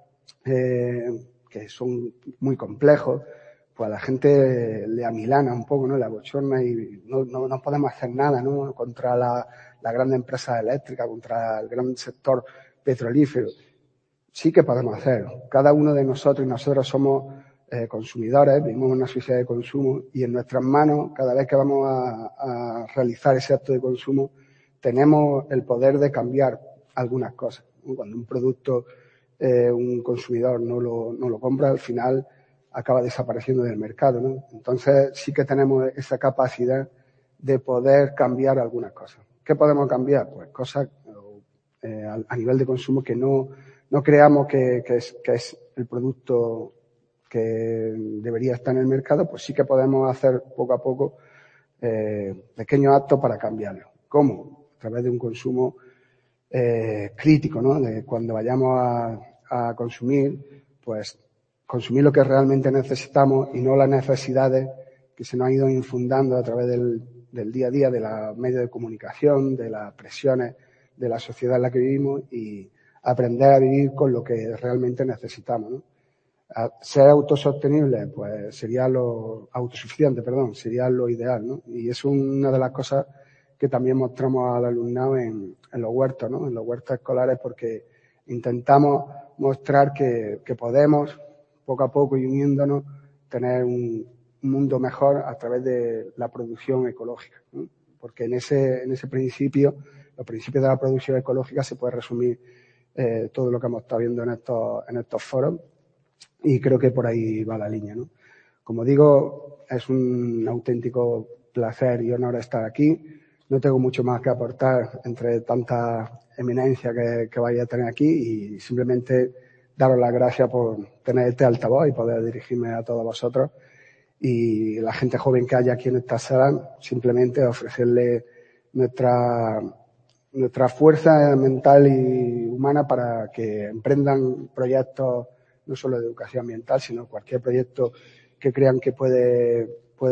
que son muy complejos, pues a la gente le amilana un poco, ¿no? Le abochorna, y no podemos hacer nada, ¿no? Contra la gran empresa eléctrica, contra el gran sector petrolífero. Sí que podemos hacerlo. Cada uno de nosotros y nosotros somos consumidores, vivimos en una sociedad de consumo, y en nuestras manos, cada vez que vamos a realizar ese acto de consumo, tenemos el poder de cambiar algunas cosas. Cuando un producto un consumidor no lo compra, al final acaba desapareciendo del mercado, ¿no? Entonces sí que tenemos esa capacidad de poder cambiar algunas cosas. ¿Qué podemos cambiar? Pues cosas a nivel de consumo que no creamos que es el producto que debería estar en el mercado, pues sí que podemos hacer poco a poco pequeños actos para cambiarlo. ¿Cómo? A través de un consumo crítico, ¿no? De cuando vayamos a consumir, pues consumir lo que realmente necesitamos y no las necesidades que se nos han ido infundando a través del día a día, de los medios de comunicación, de las presiones de la sociedad en la que vivimos, y aprender a vivir con lo que realmente necesitamos, ¿no? Ser autosostenible, pues sería autosuficiente, sería lo ideal, ¿no? Y es una de las cosas que también mostramos al alumnado en los huertos, ¿no? En los huertos escolares, porque intentamos mostrar que podemos, poco a poco y uniéndonos, tener un mundo mejor a través de la producción ecológica, ¿no? Porque en ese principio, los principios de la producción ecológica, se puede resumir todo lo que hemos estado viendo en estos foros, y creo que por ahí va la línea, ¿no? Como digo, es un auténtico placer y honor estar aquí. No tengo mucho más que aportar entre tanta eminencia que vais a tener aquí, y simplemente daros las gracias por tener este altavoz y poder dirigirme a todos vosotros. Y la gente joven que haya aquí en esta sala, simplemente ofrecerle nuestra fuerza mental y humana para que emprendan proyectos no solo de educación ambiental, sino cualquier proyecto que crean que puede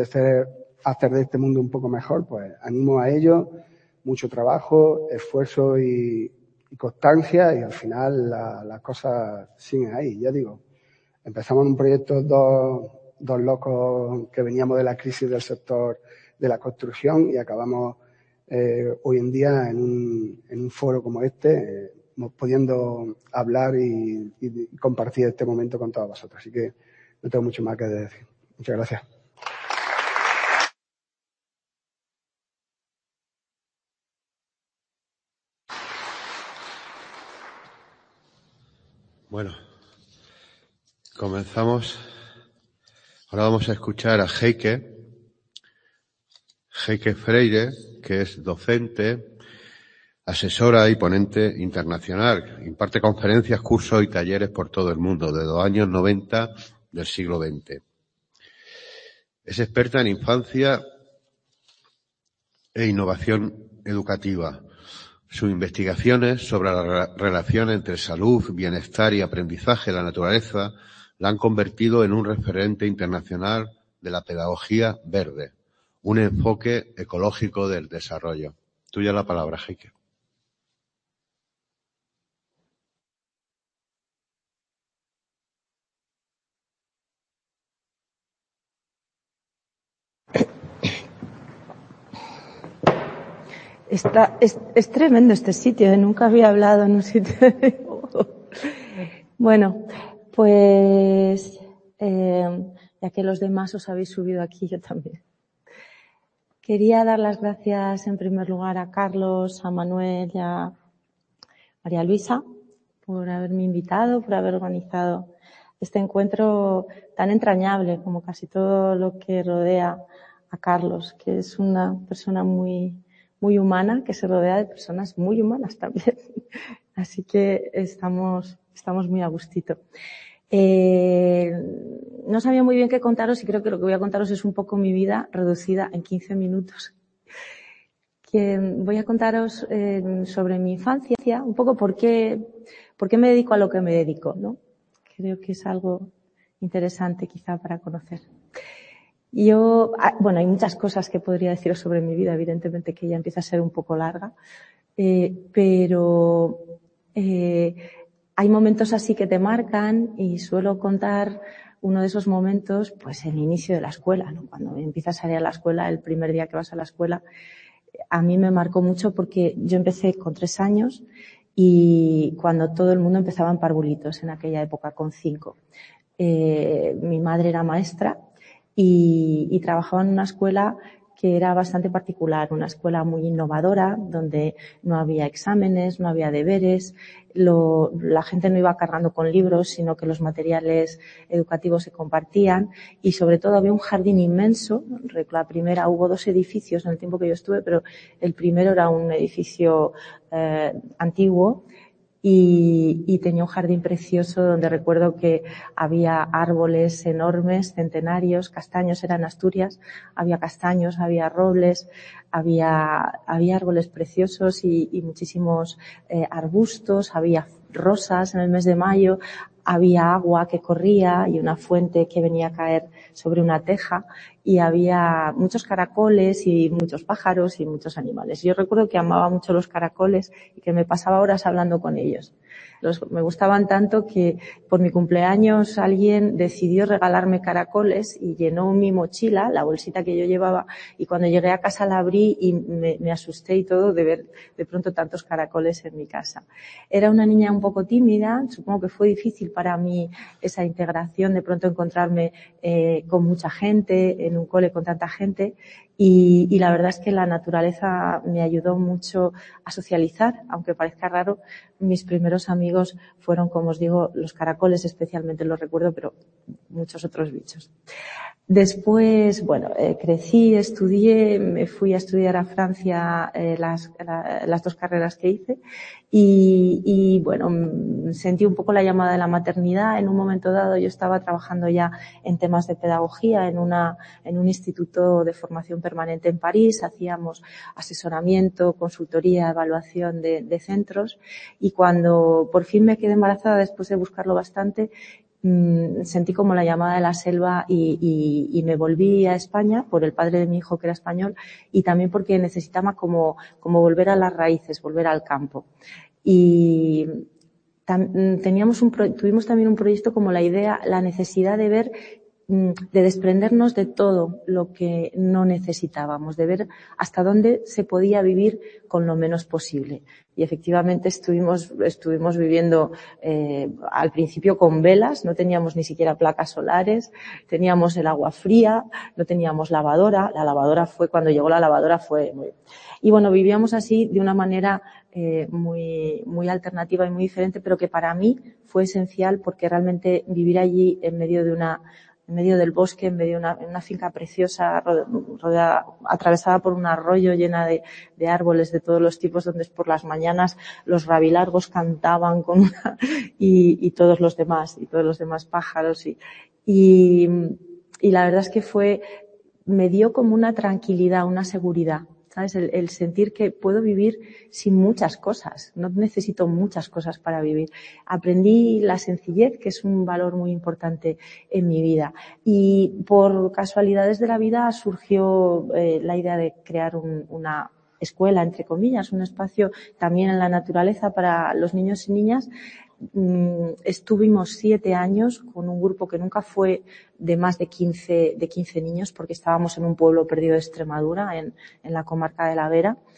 hacer de este mundo un poco mejor. Pues animo a ello, mucho trabajo, esfuerzo y constancia, y al final las cosas siguen ahí. Ya digo, empezamos un proyecto dos locos que veníamos de la crisis del sector de la construcción, y acabamos hoy en día en un foro como este, pudiendo hablar y compartir este momento con todos vosotros. Así que no tengo mucho más que decir. Muchas gracias. Bueno, comenzamos. Ahora vamos a escuchar a Heike Freire, que es docente, asesora y ponente internacional. Imparte conferencias, cursos y talleres por todo el mundo, de los años 90 del siglo XX. Es experta en infancia e innovación educativa. Sus investigaciones sobre la relación entre salud, bienestar y aprendizaje de la naturaleza la han convertido en un referente internacional de la pedagogía verde, un enfoque ecológico del desarrollo. Tuya la palabra, Heike. Es tremendo este sitio, nunca había hablado en un sitio de... Bueno, pues ya que los demás os habéis subido aquí, yo también. Quería dar las gracias en primer lugar a Carlos, a Manuel y a María Luisa por haberme invitado, por haber organizado este encuentro tan entrañable como casi todo lo que rodea a Carlos, que es una persona muy humana, que se rodea de personas muy humanas también. Así que estamos muy a gustito. No sabía muy bien qué contaros y creo que lo que voy a contaros es un poco mi vida reducida en 15 minutos. Que voy a contaros sobre mi infancia, un poco por qué me dedico a lo que me dedico, ¿no? Creo que es algo interesante quizá para conocer. Bueno, hay muchas cosas que podría deciros sobre mi vida, evidentemente que ya empieza a ser un poco larga, pero hay momentos así que te marcan y suelo contar uno de esos momentos, pues el inicio de la escuela, ¿no? Cuando empiezas a ir a la escuela, el primer día que vas a la escuela, a mí me marcó mucho porque yo empecé con 3 años y cuando todo el mundo empezaba en parvulitos, en aquella época con 5. Mi madre era maestra y trabajaba en una escuela que era bastante particular, una escuela muy innovadora, donde no había exámenes, no había deberes, la gente no iba cargando con libros, sino que los materiales educativos se compartían y sobre todo había un jardín inmenso. La primera, hubo 2 edificios en el tiempo que yo estuve, pero el primero era un edificio antiguo y tenía un jardín precioso donde recuerdo que había árboles enormes, centenarios, castaños, eran Asturias, había castaños, había robles, había árboles preciosos y muchísimos arbustos, había rosas en el mes de mayo, había agua que corría y una fuente que venía a caer sobre una teja y había muchos caracoles y muchos pájaros y muchos animales. Yo recuerdo que amaba mucho los caracoles y que me pasaba horas hablando con ellos. Me gustaban tanto que por mi cumpleaños alguien decidió regalarme caracoles y llenó mi mochila, la bolsita que yo llevaba, y cuando llegué a casa la abrí y me asusté y todo de ver de pronto tantos caracoles en mi casa. Era una niña un poco tímida, supongo que fue difícil para mí esa integración, de pronto encontrarme con mucha gente, en un cole con tanta gente, y la verdad es que la naturaleza me ayudó mucho a socializar, aunque parezca raro. Mis primeros amigos fueron, como os digo, los caracoles, especialmente los recuerdo, pero muchos otros bichos. Después, bueno, crecí, estudié, me fui a estudiar a Francia las 2 carreras que hice y bueno, sentí un poco la llamada de la maternidad. En un momento dado yo estaba trabajando ya en temas de pedagogía en un instituto de formación permanente en París. Hacíamos asesoramiento, consultoría, evaluación de centros y cuando por fin me quedé embarazada después de buscarlo bastante, sentí como la llamada de la selva y me volví a España por el padre de mi hijo que era español y también porque necesitaba como volver a las raíces, volver al campo. Y tuvimos también un proyecto como la idea, la necesidad de ver, de desprendernos de todo lo que no necesitábamos, de ver hasta dónde se podía vivir con lo menos posible. Y efectivamente estuvimos viviendo al principio con velas, no teníamos ni siquiera placas solares, teníamos el agua fría, no teníamos lavadora. La lavadora cuando llegó la lavadora y bueno, vivíamos así de una manera muy alternativa y muy diferente, pero que para mí fue esencial porque realmente vivir allí en medio del bosque, en medio de una finca preciosa, atravesada por un arroyo llena de árboles de todos los tipos, donde por las mañanas los rabilargos cantaban y todos los demás pájaros y la verdad es que me dio como una tranquilidad, una seguridad. ¿Sabes? El sentir que puedo vivir sin muchas cosas. No necesito muchas cosas para vivir. Aprendí la sencillez, que es un valor muy importante en mi vida. Y por casualidades de la vida surgió la idea de crear una escuela, entre comillas, un espacio también en la naturaleza para los niños y niñas. Estuvimos 7 años con un grupo que nunca fue de más de 15 niños porque estábamos en un pueblo perdido de Extremadura, en la comarca de la Vera.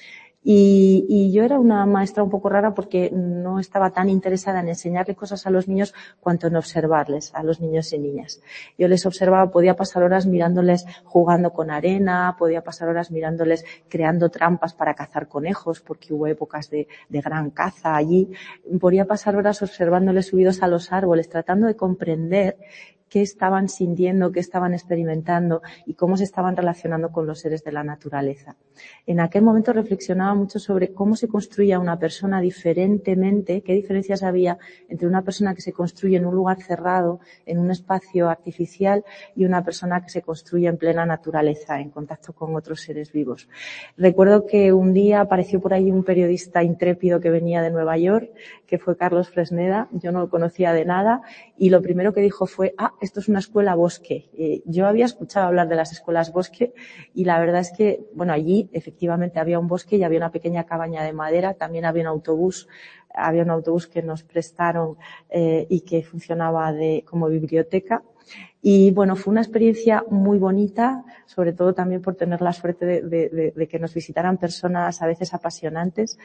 Y yo era una maestra un poco rara porque no estaba tan interesada en enseñarle cosas a los niños cuanto en observarles a los niños y niñas. Yo les observaba, podía pasar horas mirándoles jugando con arena, podía pasar horas mirándoles creando trampas para cazar conejos, porque hubo épocas de gran caza allí. Podía pasar horas observándoles subidos a los árboles, tratando de comprender qué estaban sintiendo, qué estaban experimentando y cómo se estaban relacionando con los seres de la naturaleza. En aquel momento reflexionaba mucho sobre cómo se construía una persona diferentemente, qué diferencias había entre una persona que se construye en un lugar cerrado, en un espacio artificial, y una persona que se construye en plena naturaleza, en contacto con otros seres vivos. Recuerdo que un día apareció por ahí un periodista intrépido que venía de Nueva York, que fue Carlos Fresneda. Yo no lo conocía de nada y lo primero que dijo fue: esto es una escuela bosque. Yo había escuchado hablar de las escuelas bosque y la verdad es que, bueno, allí efectivamente había un bosque y había una pequeña cabaña de madera, también había un autobús que nos prestaron y que funcionaba como biblioteca. Y bueno, fue una experiencia muy bonita, sobre todo también por tener la suerte de que nos visitaran personas a veces apasionantes.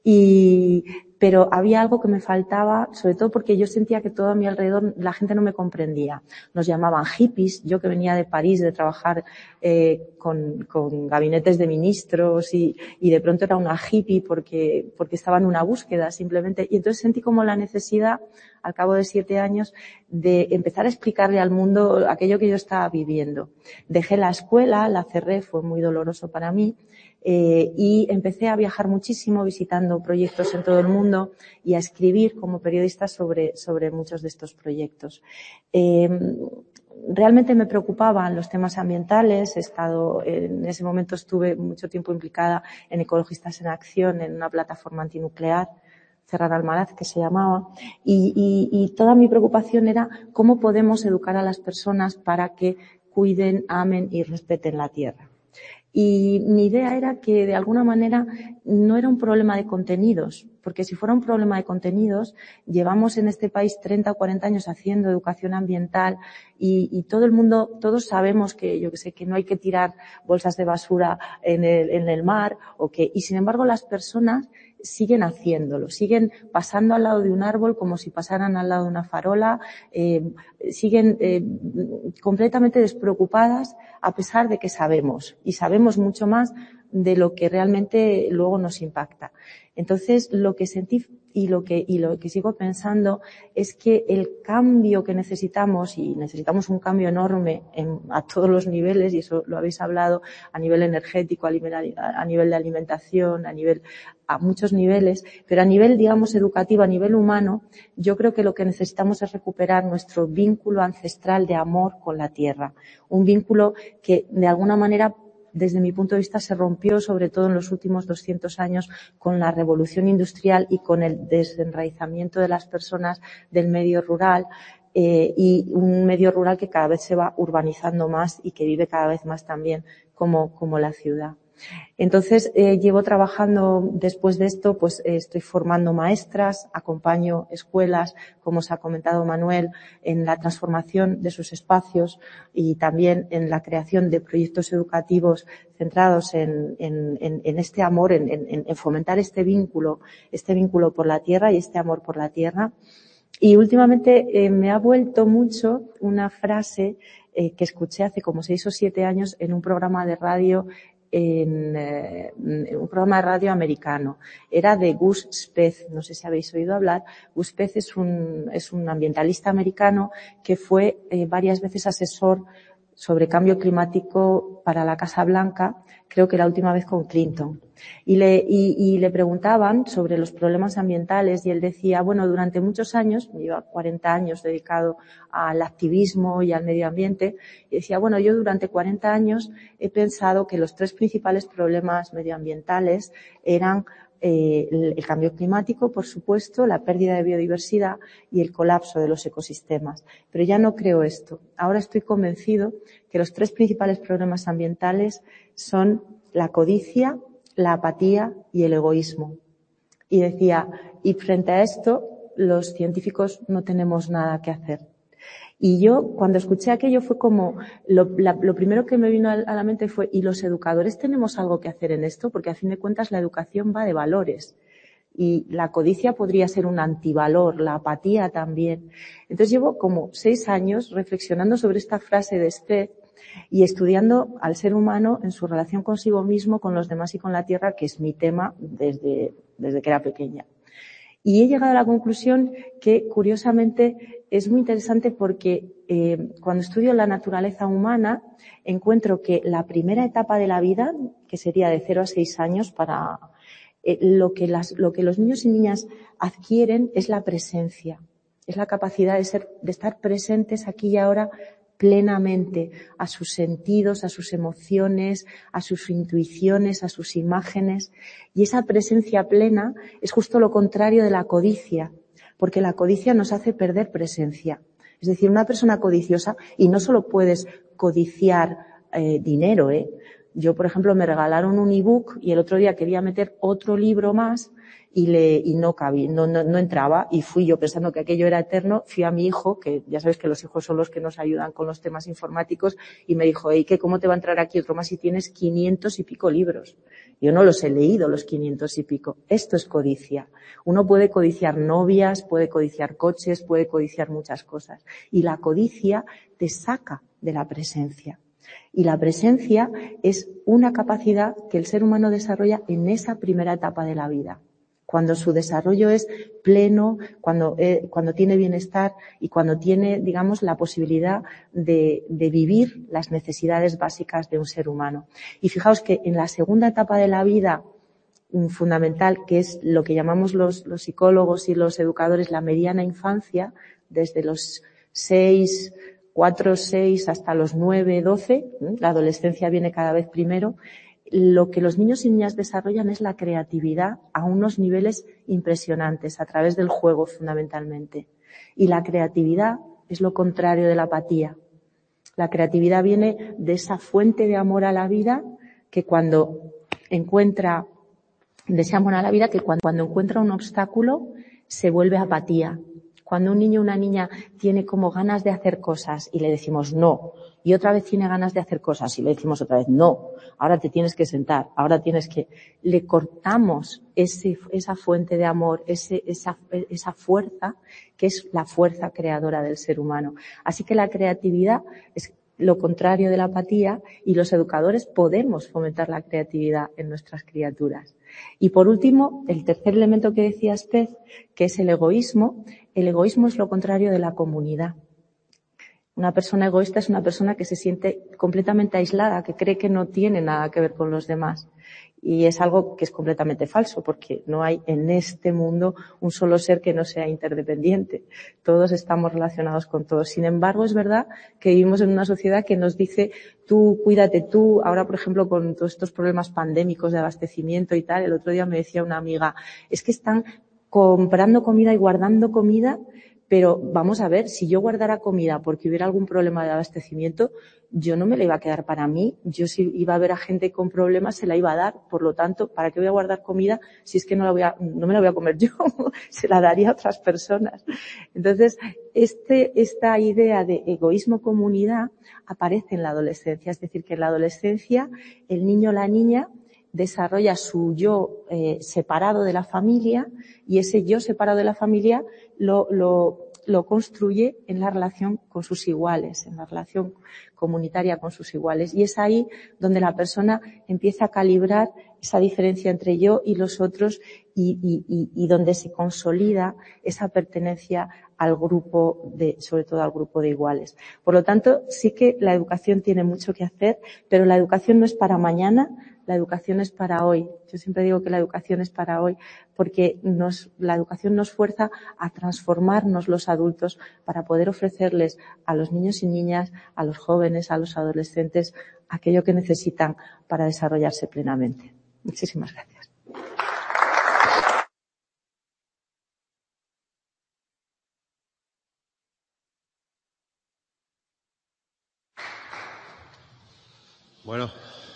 Pero había algo que me faltaba, sobre todo porque yo sentía que todo a mi alrededor la gente no me comprendía. Nos llamaban hippies, yo que venía de París de trabajar con gabinetes de ministros y de pronto era una hippie porque estaba en una búsqueda simplemente. Y entonces sentí como la necesidad, al cabo de 7 años, de empezar a explicarle al mundo aquello que yo estaba viviendo. Dejé la escuela, la cerré, fue muy doloroso para mí. Y empecé a viajar muchísimo visitando proyectos en todo el mundo y a escribir como periodista sobre muchos de estos proyectos. Realmente me preocupaban los temas ambientales. En ese momento estuve mucho tiempo implicada en Ecologistas en Acción, en una plataforma antinuclear, Cerrar Almaraz, que se llamaba, y toda mi preocupación era cómo podemos educar a las personas para que cuiden, amen y respeten la tierra. Y mi idea era que, de alguna manera, no era un problema de contenidos, porque si fuera un problema de contenidos, llevamos en este país 30 o 40 años haciendo educación ambiental y todo el mundo, todos sabemos que, que no hay que tirar bolsas de basura en el mar y sin embargo las personas siguen haciéndolo, siguen pasando al lado de un árbol como si pasaran al lado de una farola, siguen completamente despreocupadas a pesar de que sabemos, y sabemos mucho más de lo que realmente luego nos impacta. Entonces, lo que sentí y lo que sigo pensando es que el cambio que necesitamos, y necesitamos un cambio enorme a todos los niveles, y eso lo habéis hablado, a nivel energético, a nivel de alimentación, a muchos niveles, pero a nivel, digamos, educativo, a nivel humano, yo creo que lo que necesitamos es recuperar nuestro vínculo ancestral de amor con la tierra. Un vínculo que, de alguna manera, desde mi punto de vista, se rompió, sobre todo en los últimos 200 años, con la revolución industrial y con el desenraizamiento de las personas del medio rural, y un medio rural que cada vez se va urbanizando más y que vive cada vez más también como la ciudad. Entonces, llevo trabajando después de esto, estoy formando maestras, acompaño escuelas, como os ha comentado Manuel, en la transformación de sus espacios y también en la creación de proyectos educativos centrados en este amor, en fomentar este vínculo por la tierra y este amor por la tierra. Y últimamente me ha vuelto mucho una frase que escuché hace como 6 o 7 años en un programa de radio un programa de radio americano. Era de Gus Speth, no sé si habéis oído hablar. Gus Speth es un ambientalista americano que fue varias veces asesor sobre cambio climático para la Casa Blanca, creo que la última vez con Clinton. Y le preguntaban sobre los problemas ambientales y él decía, bueno, durante muchos años, lleva 40 años dedicado al activismo y al medio ambiente, y decía, bueno, yo durante 40 años he pensado que los 3 principales problemas medioambientales eran el cambio climático, por supuesto, la pérdida de biodiversidad y el colapso de los ecosistemas. Pero ya no creo esto. Ahora estoy convencido que los 3 principales problemas ambientales son la codicia, la apatía y el egoísmo. Y decía, y frente a esto, los científicos no tenemos nada que hacer. Y yo, cuando escuché aquello, fue como, lo primero que me vino a la mente fue, ¿y los educadores tenemos algo que hacer en esto? Porque a fin de cuentas la educación va de valores. Y la codicia podría ser un antivalor, la apatía también. Entonces llevo como 6 años reflexionando sobre esta frase de Speth y estudiando al ser humano en su relación consigo mismo, con los demás y con la tierra, que es mi tema desde que era pequeña. Y he llegado a la conclusión que, curiosamente, es muy interesante porque cuando estudio la naturaleza humana, encuentro que la primera etapa de la vida, que sería de 0 a 6 años, para lo que los niños y niñas adquieren es la presencia, es la capacidad de estar presentes aquí y ahora plenamente a sus sentidos, a sus emociones, a sus intuiciones, a sus imágenes. Y esa presencia plena es justo lo contrario de la codicia, porque la codicia nos hace perder presencia. Es decir, una persona codiciosa, y no solo puedes codiciar dinero, Yo, por ejemplo, me regalaron un ebook y el otro día quería meter otro libro más y no cabía, no entraba, y fui yo pensando que aquello era eterno, fui a mi hijo, que ya sabes que los hijos son los que nos ayudan con los temas informáticos, y me dijo, ¿y cómo te va a entrar aquí otro más si tienes 500 y pico libros? Yo no los he leído, los 500 y pico. Esto es codicia. Uno puede codiciar novias, puede codiciar coches, puede codiciar muchas cosas. Y la codicia te saca de la presencia. Y la presencia es una capacidad que el ser humano desarrolla en esa primera etapa de la vida, cuando su desarrollo es pleno, cuando tiene bienestar y cuando tiene, digamos, la posibilidad de vivir las necesidades básicas de un ser humano. Y fijaos que en la segunda etapa de la vida, fundamental, que es lo que llamamos los psicólogos y los educadores la mediana infancia, desde los 4, 6 hasta los 9, 12, la adolescencia viene cada vez primero. Lo que los niños y niñas desarrollan es la creatividad a unos niveles impresionantes, a través del juego fundamentalmente. Y la creatividad es lo contrario de la apatía. La creatividad viene de esa fuente de amor a la vida que cuando encuentra un obstáculo se vuelve apatía. Cuando un niño o una niña tiene como ganas de hacer cosas y le decimos no, y otra vez tiene ganas de hacer cosas y le decimos otra vez no, ahora te tienes que sentar, le cortamos esa fuente de amor, esa fuerza que es la fuerza creadora del ser humano. Así que la creatividad es lo contrario de la apatía, y los educadores podemos fomentar la creatividad en nuestras criaturas. Y por último, el tercer elemento que decía Speth, que es el egoísmo. El egoísmo es lo contrario de la comunidad. Una persona egoísta es una persona que se siente completamente aislada, que cree que no tiene nada que ver con los demás. Y es algo que es completamente falso, porque no hay en este mundo un solo ser que no sea interdependiente. Todos estamos relacionados con todos. Sin embargo, es verdad que vivimos en una sociedad que nos dice, tú, cuídate tú. Ahora, por ejemplo, con todos estos problemas pandémicos de abastecimiento y tal, el otro día me decía una amiga, es que están comprando comida y guardando comida, pero vamos a ver, si yo guardara comida porque hubiera algún problema de abastecimiento, yo no me la iba a quedar para mí. Yo, si iba a ver a gente con problemas, se la iba a dar. Por lo tanto, ¿para qué voy a guardar comida si es que no me la voy a comer yo? Se la daría a otras personas. Entonces, esta idea de egoísmo-comunidad aparece en la adolescencia. Es decir, que en la adolescencia el niño o la niña desarrolla su yo separado de la familia, y ese yo separado de la familia lo construye en la relación con sus iguales, en la relación comunitaria con sus iguales. Y es ahí donde la persona empieza a calibrar esa diferencia entre yo y los otros, y donde se consolida esa pertenencia al grupo sobre todo al grupo de iguales. Por lo tanto, sí que la educación tiene mucho que hacer, pero la educación no es para mañana, la educación es para hoy. Yo siempre digo que la educación es para hoy, porque la educación nos fuerza a transformarnos los adultos para poder ofrecerles a los niños y niñas, a los jóvenes, a los adolescentes, aquello que necesitan para desarrollarse plenamente. Muchísimas gracias. Bueno,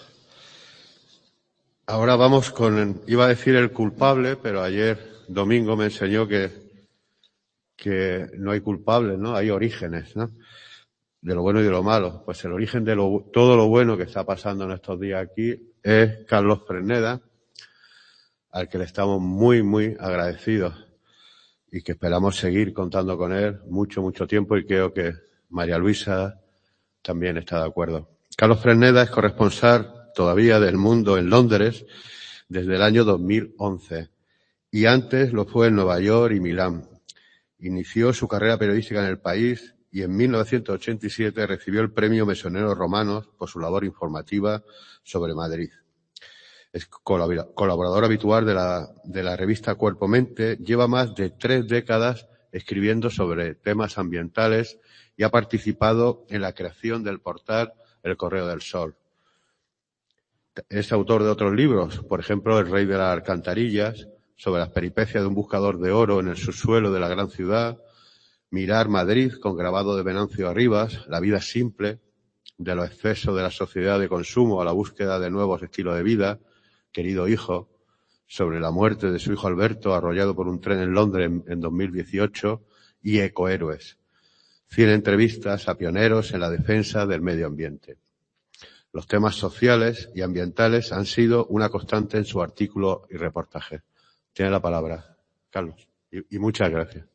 ahora vamos iba a decir el culpable, pero ayer Domingo me enseñó que que no hay culpables, ¿no? Hay orígenes, ¿no? De lo bueno y de lo malo. Pues el origen de todo lo bueno que está pasando en estos días aquí es Carlos Fresneda, al que le estamos muy, muy agradecidos y que esperamos seguir contando con él mucho, mucho tiempo, y creo que María Luisa también está de acuerdo. Carlos Fresneda es corresponsal todavía del Mundo en Londres desde el año 2011 y antes lo fue en Nueva York y Milán. Inició su carrera periodística en El País y en 1987 recibió el premio Mesoneros Romanos por su labor informativa sobre Madrid. Es colaborador habitual de la revista Cuerpo Mente, lleva más de 3 décadas escribiendo sobre temas ambientales y ha participado en la creación del portal El Correo del Sol. Es autor de otros libros, por ejemplo, El Rey de las Alcantarillas, sobre las peripecias de un buscador de oro en el subsuelo de la gran ciudad, Mirar Madrid, con grabado de Venancio Arribas, La vida simple, de los excesos de la sociedad de consumo a la búsqueda de nuevos estilos de vida, Querido hijo, sobre la muerte de su hijo Alberto arrollado por un tren en Londres en 2018, y Ecohéroes, 100 entrevistas a pioneros en la defensa del medio ambiente. Los temas sociales y ambientales han sido una constante en su artículo y reportaje. Tiene la palabra, Carlos, y muchas gracias.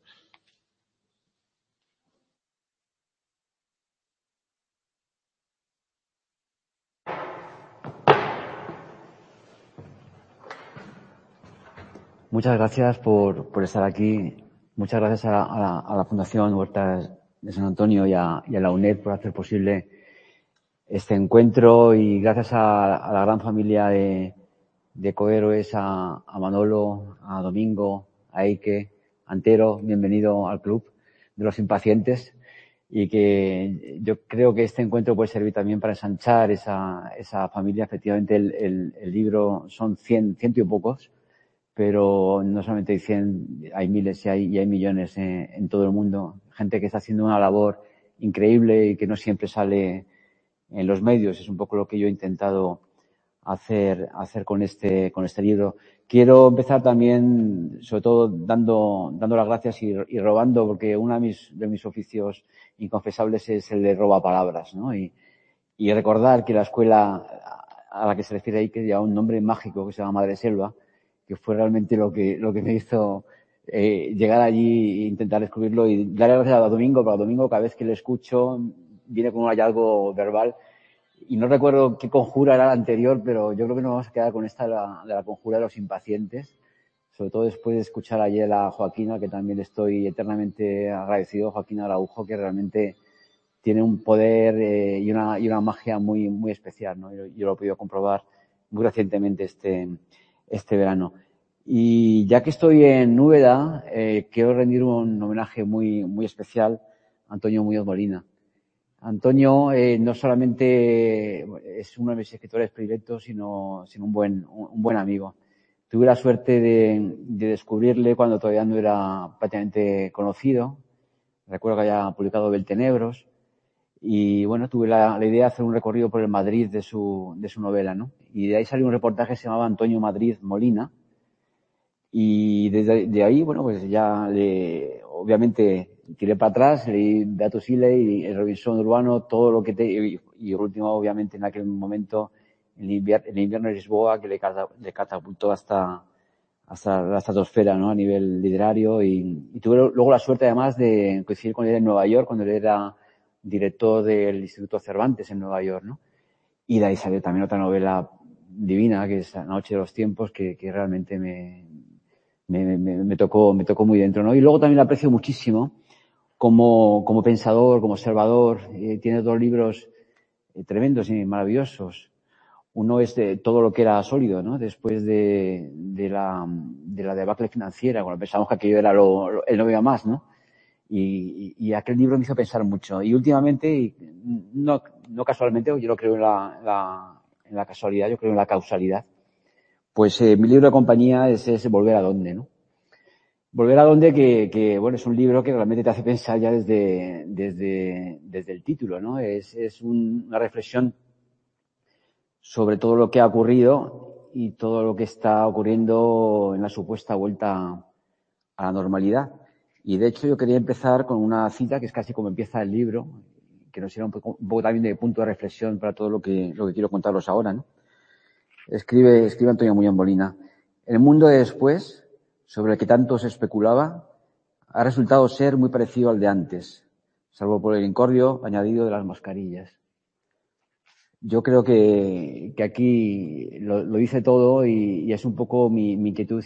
Muchas gracias por estar aquí. Muchas gracias a la Fundación Huertas de San Antonio y a la UNED por hacer posible este encuentro, y gracias a la gran familia de Ecohéroes, a Manolo, a Domingo, a Eike, Antero. Bienvenido al club de los impacientes, y que yo creo que este encuentro puede servir también para ensanchar esa familia. Efectivamente, el libro son 100 y pocos, pero no solamente hay 100, hay miles y hay millones en todo el mundo. Gente que está haciendo una labor increíble y que no siempre sale en los medios. Es un poco lo que yo he intentado hacer con este libro. Quiero empezar también, sobre todo, dando las gracias y robando, porque uno de mis oficios inconfesables es el de robapalabras, ¿no? Y recordar que la escuela a la que se refiere ahí, que lleva un nombre mágico que se llama Madreselva, que fue realmente lo que me hizo llegar allí e intentar descubrirlo, y darle gracias a Domingo, porque a Domingo cada vez que le escucho viene con un hallazgo verbal. Y no recuerdo qué conjura era la anterior, pero yo creo que nos vamos a quedar con esta de la conjura de los impacientes, sobre todo después de escuchar ayer a Joaquina, que también estoy eternamente agradecido, Joaquina Araujo, que realmente tiene un poder y una magia muy, muy especial, ¿no? Yo lo he podido comprobar muy recientemente este verano. Y ya que estoy en Úbeda, quiero rendir un homenaje muy, muy especial a Antonio Muñoz Molina. Antonio no solamente es uno de mis escritores predilectos, sino un buen amigo. Tuve la suerte de descubrirle cuando todavía no era prácticamente conocido. Recuerdo que había publicado Beltenebros. Y bueno, tuve la idea de hacer un recorrido por el Madrid de su novela, ¿no? Y de ahí salió un reportaje que se llamaba Antonio Madrid Molina. Y de ahí, bueno, pues ya obviamente tiré para atrás, leí Beatus Illey, El Robinson Urbano, todo lo que y por último, obviamente, en aquel momento, el invierno de Lisboa, que le catapultó hasta la estratosfera, ¿no? A nivel literario, y tuve luego la suerte además de coincidir con él en Nueva York, cuando él era director del Instituto Cervantes en Nueva York, ¿no? Y de ahí salió también otra novela divina, que es La Noche de los Tiempos, que realmente me tocó muy dentro, ¿no? Y luego también la aprecio muchísimo como pensador, como observador. Tiene 2 libros tremendos y maravillosos. Uno es de todo lo que era sólido, ¿no? Después de la debacle financiera, cuando pensamos que aquello era el no había más, ¿no? Y aquel libro me hizo pensar mucho. Y últimamente, y no casualmente, yo no creo en la casualidad, yo creo en la causalidad. Pues mi libro de compañía es Volver a dónde, ¿no? Volver a dónde, que bueno, es un libro que realmente te hace pensar ya desde el título, ¿no? Es una reflexión sobre todo lo que ha ocurrido y todo lo que está ocurriendo en la supuesta vuelta a la normalidad. Y de hecho yo quería empezar con una cita que es casi como empieza el libro, que nos sirva un poco también de punto de reflexión para todo lo que quiero contaros ahora, ¿no? Escribe Antonio Muñoz Molina: el mundo de después, sobre el que tanto se especulaba, ha resultado ser muy parecido al de antes, salvo por el incordio añadido de las mascarillas. Yo creo que aquí lo dice todo y es un poco mi inquietud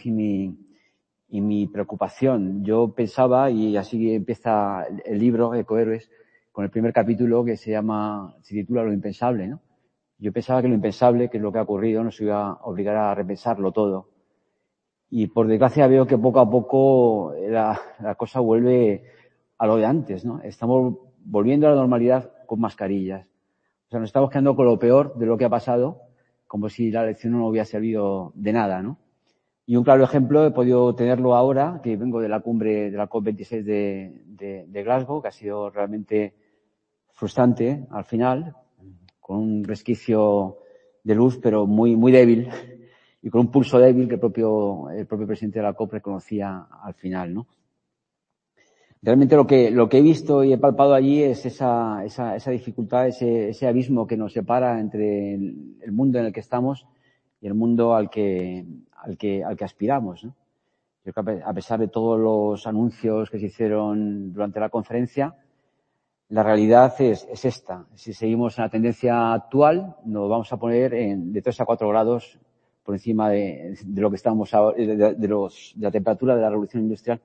y mi preocupación. Yo pensaba, y así empieza el libro Ecohéroes, con el primer capítulo que se titula Lo impensable, ¿no? Yo pensaba que lo impensable, que es lo que ha ocurrido, nos iba a obligar a repensarlo todo. Y por desgracia veo que poco a poco la cosa vuelve a lo de antes, ¿no? Estamos volviendo a la normalidad con mascarillas. O sea, nos estamos quedando con lo peor de lo que ha pasado, como si la lección no hubiera servido de nada, ¿no? Y un claro ejemplo he podido tenerlo ahora, que vengo de la cumbre de la COP26 de Glasgow, que ha sido realmente frustrante al final, con un resquicio de luz, pero muy, muy débil, y con un pulso débil que el propio presidente de la COP reconocía al final, ¿no? Realmente lo que he visto y he palpado allí es esa dificultad, ese abismo que nos separa entre el mundo en el que estamos y el mundo al que aspiramos, ¿no? Yo creo que a pesar de todos los anuncios que se hicieron durante la conferencia, la realidad es esta. Si seguimos en la tendencia actual, nos vamos a poner de 3 a 4 grados por encima de lo que estamos ahora, de la temperatura de la revolución industrial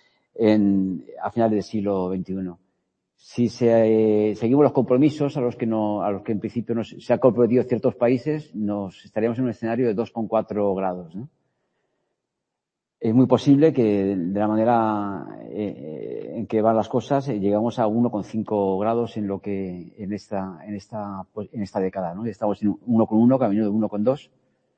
a finales del siglo XXI. Si seguimos los compromisos a los que en principio se han comprometido ciertos países, estaríamos en un escenario de 2,4 grados, ¿no? Es muy posible que de la manera en que van las cosas llegamos a 1,5 grados en esta década, ¿no? Estamos en 1,1, camino de 1,2.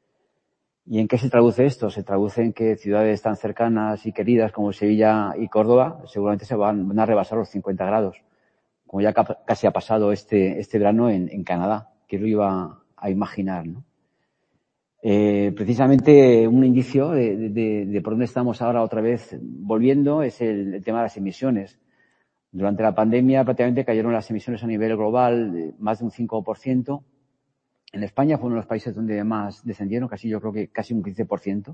¿Y en qué se traduce esto? Se traduce en que ciudades tan cercanas y queridas como Sevilla y Córdoba seguramente se van a rebasar los 50 grados, como ya casi ha pasado este verano en Canadá, que lo iba a imaginar, ¿no? Precisamente un indicio de por dónde estamos ahora otra vez volviendo es el tema de las emisiones. Durante la pandemia prácticamente cayeron las emisiones a nivel global de más de un 5%. En España fue uno de los países donde más descendieron, yo creo que casi un 15%.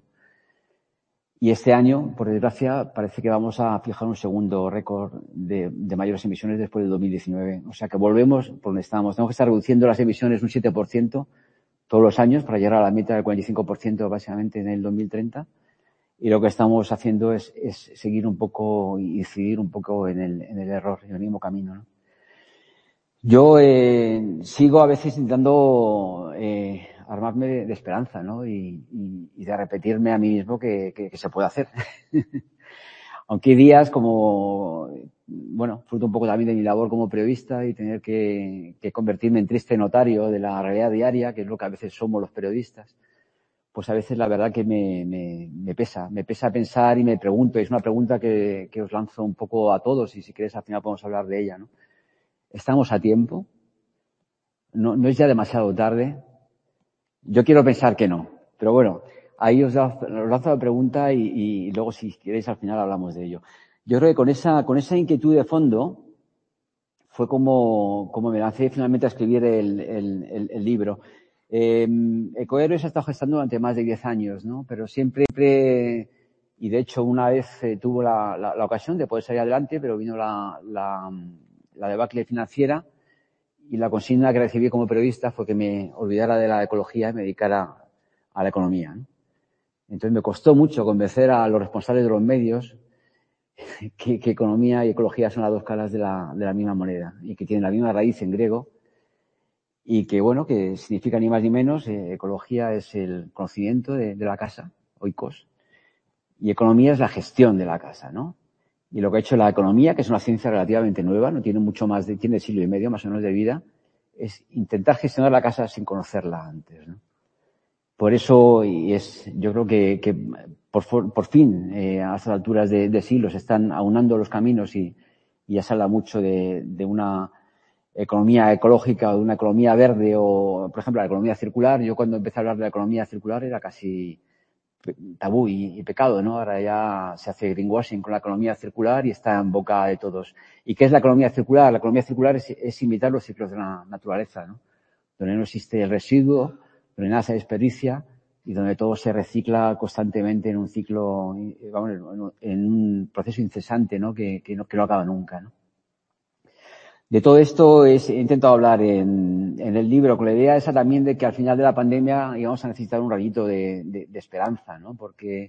Y este año, por desgracia, parece que vamos a fijar un segundo récord de mayores emisiones después del 2019. O sea que volvemos por donde estábamos. Tenemos que estar reduciendo las emisiones un 7% todos los años para llegar a la meta del 45% básicamente en el 2030. Y lo que estamos haciendo es seguir un poco y incidir un poco en el error, en el mismo camino, ¿no? Yo sigo a veces intentando armarme de esperanza, ¿no? Y de repetirme a mí mismo que se puede hacer. Aunque hay días como, fruto un poco también de mi labor como periodista y tener que convertirme en triste notario de la realidad diaria, que es lo que a veces somos los periodistas, pues a veces la verdad que me pesa pensar y me pregunto, y es una pregunta que os lanzo un poco a todos y si queréis al final podemos hablar de ella, ¿no? ¿Estamos a tiempo? ¿No es ya demasiado tarde? Yo quiero pensar que no, pero bueno, ahí os lanzo la pregunta y luego si queréis al final hablamos de ello. Yo creo que con esa inquietud de fondo fue como me lancé finalmente a escribir el libro. Ecohéroes ha estado gestando durante más de 10 años, ¿no? Pero siempre, y de hecho una vez tuvo la ocasión de poder salir adelante, pero vino la debacle financiera y la consigna que recibí como periodista fue que me olvidara de la ecología y me dedicara a la economía, ¿no? Entonces me costó mucho convencer a los responsables de los medios que economía y ecología son las dos caras de la misma moneda y que tienen la misma raíz en griego y que significa ni más ni menos, ecología es el conocimiento de la casa, oikos, y economía es la gestión de la casa, ¿no? Y lo que ha hecho la economía, que es una ciencia relativamente nueva, no tiene mucho más tiene siglo y medio más o menos de vida, es intentar gestionar la casa sin conocerla antes, ¿no? Por eso, yo creo que por fin, a estas alturas de siglo, se están aunando los caminos y ya se habla mucho de una economía ecológica o de una economía verde o, por ejemplo, la economía circular. Yo cuando empecé a hablar de la economía circular era casi tabú y pecado, ¿no? Ahora ya se hace greenwashing con la economía circular y está en boca de todos. ¿Y qué es la economía circular? La economía circular es imitar los ciclos de la naturaleza, ¿no? Donde no existe el residuo, donde nada se desperdicia y donde todo se recicla constantemente en un ciclo, vamos, en un proceso incesante, ¿no? Que no acaba nunca, ¿no? De todo esto he intentado hablar en el libro, con la idea esa también de que al final de la pandemia íbamos a necesitar un rayito de esperanza, ¿no? Porque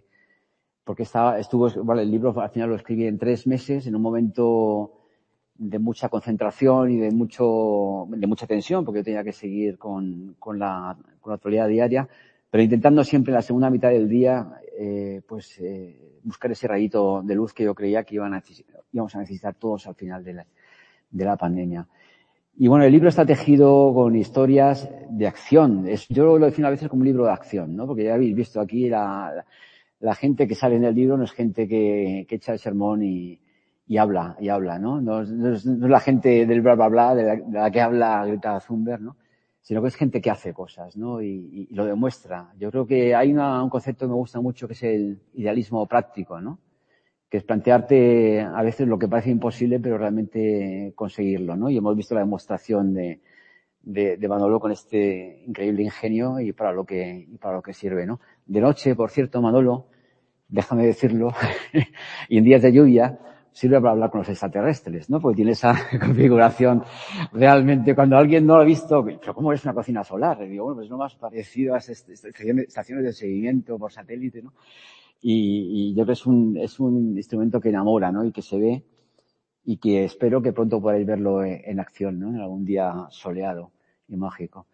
el libro al final lo escribí en 3 meses, en un momento de mucha concentración y de mucha tensión, porque yo tenía que seguir con la actualidad diaria, pero intentando siempre en la segunda mitad del día, buscar ese rayito de luz que yo creía que íbamos a necesitar todos al final de la pandemia. Y bueno, el libro está tejido con historias de acción. Yo lo defino a veces como un libro de acción, ¿no? Porque ya habéis visto aquí la gente que sale en el libro no es gente que echa el sermón y habla, ¿no? No es la gente del bla bla bla de la que habla Greta Thunberg, ¿no? Sino que es gente que hace cosas, ¿no? Y lo demuestra. Yo creo que hay un concepto que me gusta mucho que es el idealismo práctico, ¿no? Que es plantearte a veces lo que parece imposible, pero realmente conseguirlo, ¿no? Y hemos visto la demostración de Manolo con este increíble ingenio y para lo que sirve, ¿no? De noche, por cierto, Manolo, déjame decirlo, y en días de lluvia sirve para hablar con los extraterrestres, ¿no? Porque tiene esa configuración realmente, cuando alguien no lo ha visto, pero ¿cómo es una cocina solar? Y digo, bueno, pues es lo más parecido a esas estaciones de seguimiento por satélite, ¿no? Y yo creo que es un instrumento que enamora, ¿no? Y que se ve y que espero que pronto podáis verlo en acción, ¿no? En algún día soleado y mágico.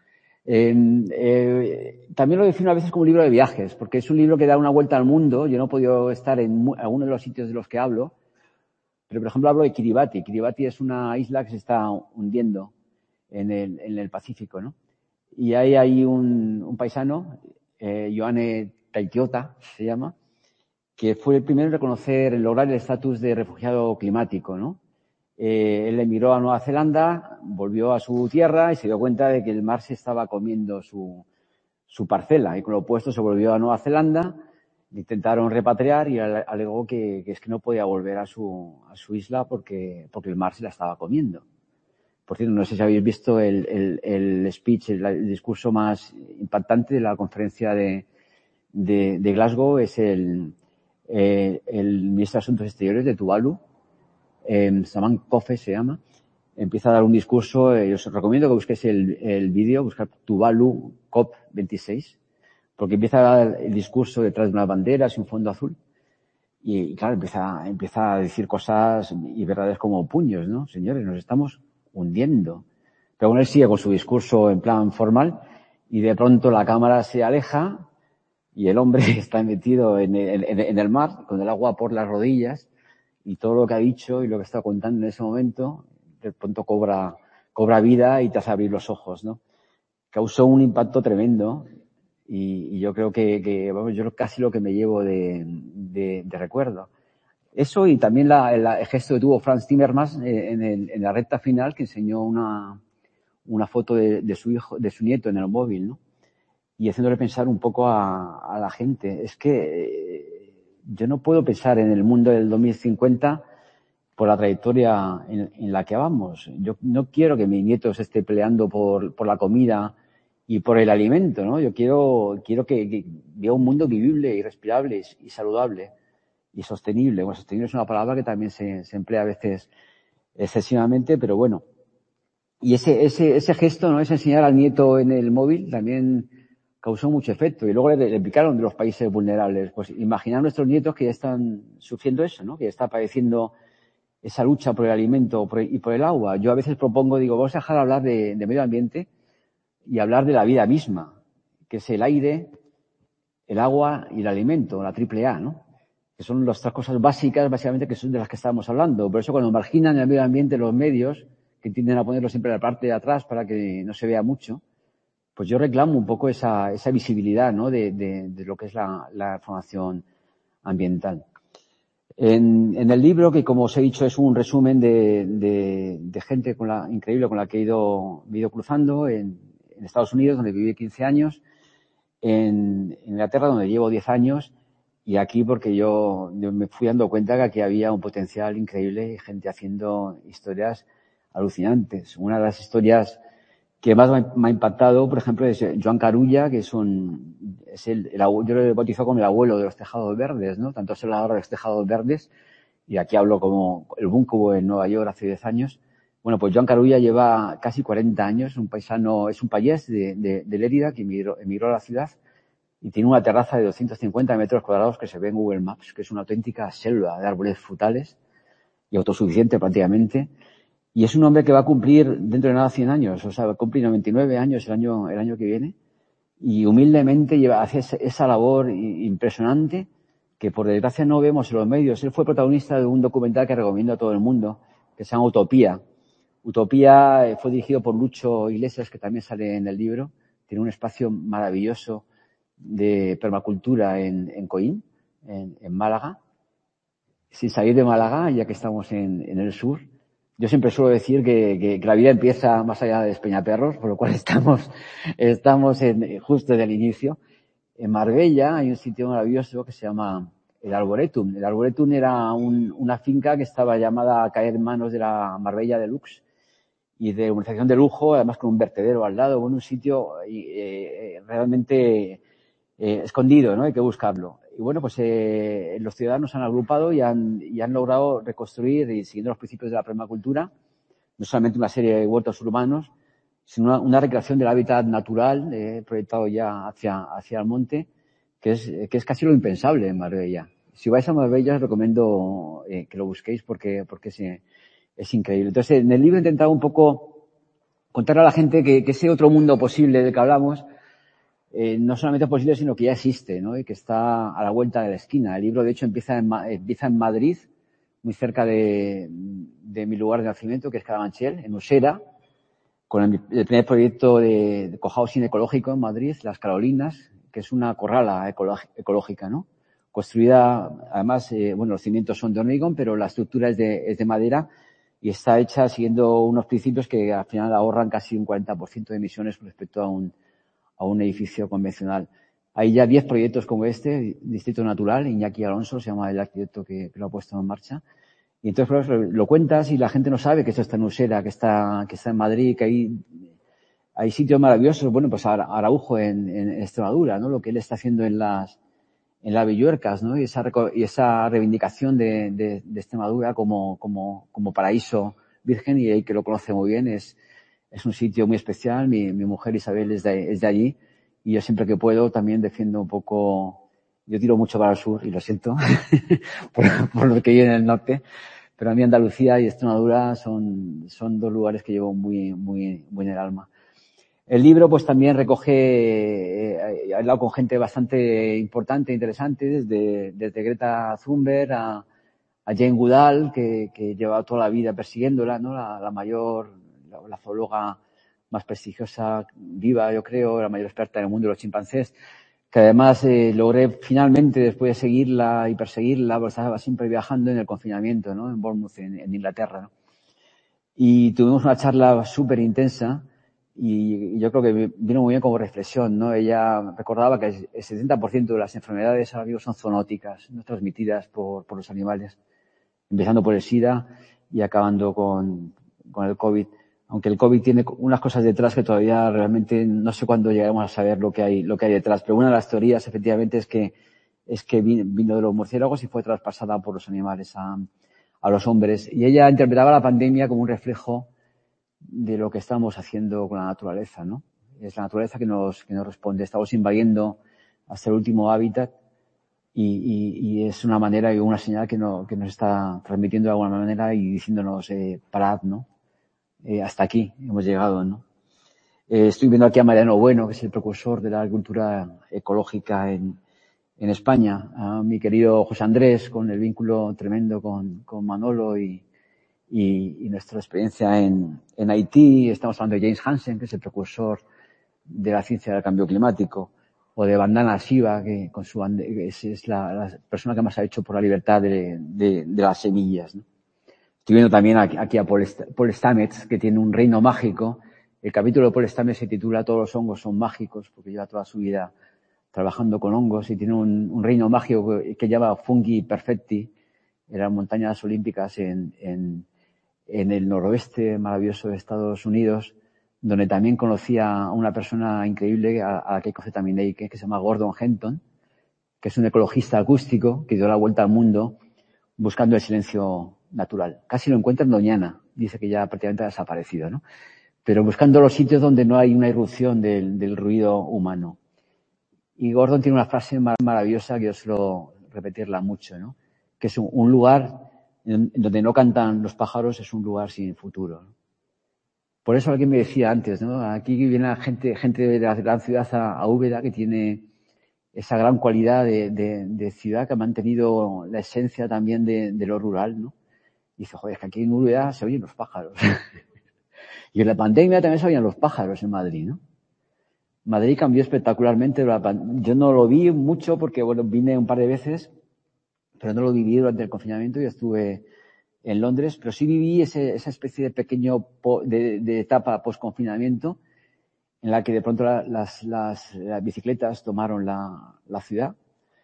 También lo defino a veces como un libro de viajes, porque es un libro que da una vuelta al mundo. Yo no he podido estar en algunos de los sitios de los que hablo, pero por ejemplo hablo de Kiribati. Kiribati es una isla que se está hundiendo en el Pacífico, ¿no? Y hay ahí un paisano, Ioane Taitiota se llama, que fue el primero en reconocer, en lograr el estatus de refugiado climático, ¿no? Él emigró a Nueva Zelanda, volvió a su tierra y se dio cuenta de que el mar se estaba comiendo su parcela. Y con lo opuesto se volvió a Nueva Zelanda, intentaron repatriar y alegó que es que no podía volver a su isla porque el mar se la estaba comiendo. Por cierto, no sé si habéis visto el speech, el discurso más impactante de la conferencia de Glasgow, es el ministro de Asuntos Exteriores de Tuvalu, Saman Kofe se llama, empieza a dar un discurso. Os recomiendo que busquéis el vídeo, buscar Tuvalu COP26, porque empieza a dar el discurso detrás de unas banderas y un fondo azul. Y claro, empieza a decir cosas y verdades como puños, ¿no? Señores, nos estamos hundiendo. Pero bueno, él sigue con su discurso en plan formal y de pronto la cámara se aleja y el hombre está metido en el mar con el agua por las rodillas y todo lo que ha dicho y lo que está contando en ese momento de pronto cobra vida y te hace abrir los ojos, ¿no? Causó un impacto tremendo y yo creo que vamos, yo casi lo que me llevo de recuerdo. Eso y también el gesto que tuvo Frans Timmermans en la recta final, que enseñó una foto de su hijo, de su nieto en el móvil, ¿no? Y haciéndole pensar un poco a la gente. Es que yo no puedo pensar en el mundo del 2050 por la trayectoria en la que vamos. Yo no quiero que mi nieto se esté peleando por la comida y por el alimento, ¿no? Yo quiero que vea un mundo vivible y respirable y saludable y sostenible. Bueno, sostenible es una palabra que también se emplea a veces excesivamente, pero bueno. Y ese gesto, ¿no? Ese enseñar al nieto en el móvil también causó mucho efecto. Y luego le explicaron de los países vulnerables. Pues imaginar nuestros nietos que ya están sufriendo eso, ¿no? Que ya está padeciendo esa lucha por el alimento y por el agua. Yo a veces propongo, digo, vamos a dejar de hablar de medio ambiente y hablar de la vida misma, que es el aire, el agua y el alimento, la triple A, ¿no? Que son las 3 cosas básicas, básicamente, que son de las que estábamos hablando. Por eso cuando marginan el medio ambiente los medios, que tienden a ponerlo siempre en la parte de atrás para que no se vea mucho, pues yo reclamo un poco esa visibilidad, ¿no? De lo que es la información ambiental. En el libro, que como os he dicho es un resumen de gente increíble con la que me he ido cruzando en Estados Unidos, donde viví 15 años, en Inglaterra, donde llevo 10 años, y aquí porque yo me fui dando cuenta que aquí había un potencial increíble y gente haciendo historias alucinantes. Una de las historias que más me ha impactado, por ejemplo, es Joan Carulla, que yo lo he bautizado como el abuelo de los tejados verdes, ¿no? Tanto es el ahora de los tejados verdes, y aquí hablo como el boom que hubo en Nueva York hace 10 años. Bueno, pues Joan Carulla lleva casi 40 años, es un payés de Lérida que emigró a la ciudad y tiene una terraza de 250 metros cuadrados que se ve en Google Maps, que es una auténtica selva de árboles frutales y autosuficiente prácticamente. Y es un hombre que va a cumplir dentro de nada 100 años, o sea, va a cumplir 99 años el año que viene. Y humildemente hace esa labor impresionante que por desgracia no vemos en los medios. Él fue protagonista de un documental que recomiendo a todo el mundo, que se llama Utopía. Utopía fue dirigido por Lucho Iglesias, que también sale en el libro. Tiene un espacio maravilloso de permacultura en Coín, en Málaga. Sin salir de Málaga, ya que estamos en el sur. Yo siempre suelo decir que la vida empieza más allá de Espeñaperros, por lo cual estamos justo desde el inicio. En Marbella hay un sitio maravilloso que se llama el Arboretum. El Arboretum era una finca que estaba llamada a caer en manos de la Marbella Deluxe y de urbanización de lujo, además con un vertedero al lado. Bueno, un sitio realmente escondido, ¿no? Hay que buscarlo. Y bueno, pues los ciudadanos han agrupado y han logrado reconstruir, y siguiendo los principios de la permacultura, no solamente una serie de huertos urbanos, sino una recreación del hábitat natural proyectado ya hacia el monte, que es casi lo impensable en Marbella. Si vais a Marbella os recomiendo que lo busquéis porque es increíble. Entonces, en el libro he intentado un poco contar a la gente que ese otro mundo posible del que hablamos no solamente es posible, sino que ya existe, ¿no? Y que está a la vuelta de la esquina. El libro, de hecho, empieza en Madrid, muy cerca de mi lugar de nacimiento, que es Carabanchel, en Usera, con el primer proyecto de cohousing ecológico en Madrid, Las Carolinas, que es una corrala ecológica, ¿no? Construida, además, los cimientos son de hormigón, pero la estructura es de madera y está hecha siguiendo unos principios que al final ahorran casi un 40% de emisiones con respecto a un edificio convencional. Hay ya 10 proyectos como este, Distrito Natural, Iñaki Alonso se llama el arquitecto que lo ha puesto en marcha. Y entonces pues, lo cuentas y la gente no sabe que esto está en Usera, que está en Madrid, que hay sitios maravillosos. Bueno, pues Araujo en Extremadura, ¿no? Lo que él está haciendo en las Villuercas, ¿no? Y esa reivindicación de Extremadura como paraíso virgen, y él que lo conoce muy bien, es un sitio muy especial. Mi mujer Isabel es de allí, y yo siempre que puedo también defiendo un poco. Yo tiro mucho para el sur, y lo siento, por lo que viene en el norte, pero a mí Andalucía y Extremadura son dos lugares que llevo muy, muy, muy en el alma. El libro pues también recoge, he hablado con gente bastante importante e interesante, desde Greta Thunberg a Jane Goodall, que lleva toda la vida persiguiéndola, ¿no? La zoóloga más prestigiosa viva, yo creo, la mayor experta en el mundo de los chimpancés, que además logré finalmente, después de seguirla y perseguirla, porque estaba siempre viajando en el confinamiento, ¿no? En Bournemouth, en Inglaterra, ¿no? Y tuvimos una charla súper intensa, y yo creo que vino muy bien como reflexión, ¿no? Ella recordaba que el 70% de las enfermedades ahora mismo son zoonóticas, no transmitidas por los animales, empezando por el SIDA y acabando con el COVID. Aunque el COVID tiene unas cosas detrás que todavía realmente no sé cuándo llegaremos a saber lo que hay detrás. Pero una de las teorías, efectivamente, es que vino de los murciélagos y fue traspasada por los animales a los hombres. Y ella interpretaba la pandemia como un reflejo de lo que estamos haciendo con la naturaleza, ¿no? Es la naturaleza que nos responde. Estamos invadiendo hasta el último hábitat, y es una manera y una señal que nos está transmitiendo de alguna manera y diciéndonos, parad, ¿no? Hasta aquí hemos llegado, ¿no? Estoy viendo aquí a Mariano Bueno, que es el precursor de la agricultura ecológica en España, a mi querido José Andrés, con el vínculo tremendo con Manolo y nuestra experiencia en Haití. Estamos hablando de James Hansen, que es el precursor de la ciencia del cambio climático, o de Vandana Shiva, que con su es la persona que más ha hecho por la libertad de las semillas, ¿no? Estoy viendo también aquí a Paul Stamets, que tiene un reino mágico. El capítulo de Paul Stamets se titula Todos los hongos son mágicos, porque lleva toda su vida trabajando con hongos y tiene un reino mágico que llama Fungi Perfecti, en las montañas olímpicas en el noroeste maravilloso de Estados Unidos, donde también conocía a una persona increíble a la que conocí también ahí, que se llama Gordon Henton, que es un ecologista acústico que dio la vuelta al mundo buscando el silencio natural. Casi lo encuentra en Doñana, dice que ya prácticamente ha desaparecido, ¿no? Pero buscando los sitios donde no hay una irrupción del ruido humano. Y Gordon tiene una frase maravillosa que yo suelo repetirla mucho, ¿no? Que es un lugar en donde no cantan los pájaros, es un lugar sin futuro, ¿no? Por eso alguien me decía antes, ¿no? Aquí viene gente de la gran ciudad a Úbeda que tiene esa gran cualidad de ciudad que ha mantenido la esencia también de lo rural, ¿no? Y dice, joder, es que aquí en Úbeda se oyen los pájaros. Y en la pandemia también se oían los pájaros en Madrid, ¿no? Madrid cambió espectacularmente. Yo no lo vi mucho porque, bueno, vine un par de veces, pero no lo viví durante el confinamiento y estuve en Londres, pero sí viví esa especie de pequeño de etapa post-confinamiento en la que de pronto las bicicletas tomaron la ciudad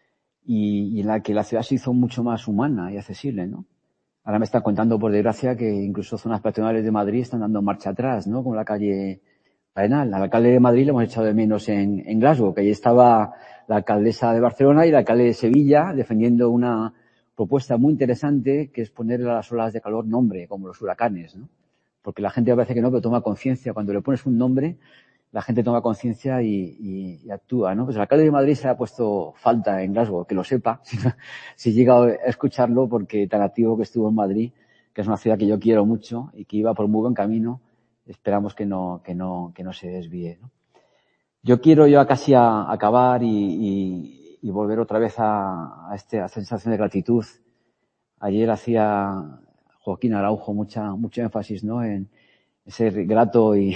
y en la que la ciudad se hizo mucho más humana y accesible, ¿no? Ahora me están contando, por desgracia, que incluso zonas peatonales de Madrid están dando marcha atrás, ¿no? Como la calle Arenal. Al alcalde de Madrid le hemos echado de menos en Glasgow, que allí estaba la alcaldesa de Barcelona y la alcalde de Sevilla defendiendo una propuesta muy interesante que es ponerle a las olas de calor nombre, como los huracanes, ¿no? Porque la gente parece que no, pero toma conciencia. Cuando le pones un nombre, la gente toma conciencia y actúa, ¿no? Pues el alcalde de Madrid se le ha puesto falta en Glasgow, que lo sepa, si llega a escucharlo, porque tan activo que estuvo en Madrid, que es una ciudad que yo quiero mucho y que iba por muy buen camino. Esperamos que no se desvíe, ¿no? Yo quiero casi acabar y volver otra vez a esta sensación de gratitud. Ayer hacía Joaquín Araujo mucho énfasis, ¿no? En ser grato y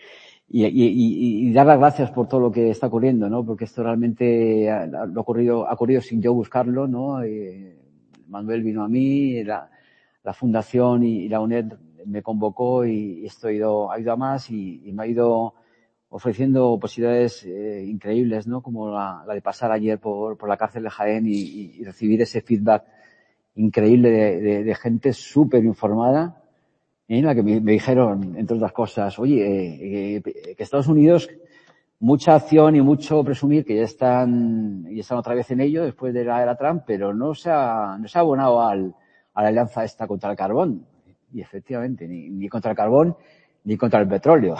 dar las gracias por todo lo que está ocurriendo, ¿no? Porque esto realmente ha ocurrido sin yo buscarlo, ¿no? Manuel vino a mí, la fundación y la UNED me convocó y esto ha ido a más y me ha ido ofreciendo posibilidades increíbles, ¿no? Como la de pasar ayer por la cárcel de Jaén y recibir ese feedback increíble de gente súper informada, en la que me dijeron, entre otras cosas, oye, que Estados Unidos, mucha acción y mucho presumir que ya están otra vez en ello después de la era Trump, pero no se ha abonado a la alianza esta contra el carbón. Y efectivamente, ni contra el carbón, ni contra el petróleo.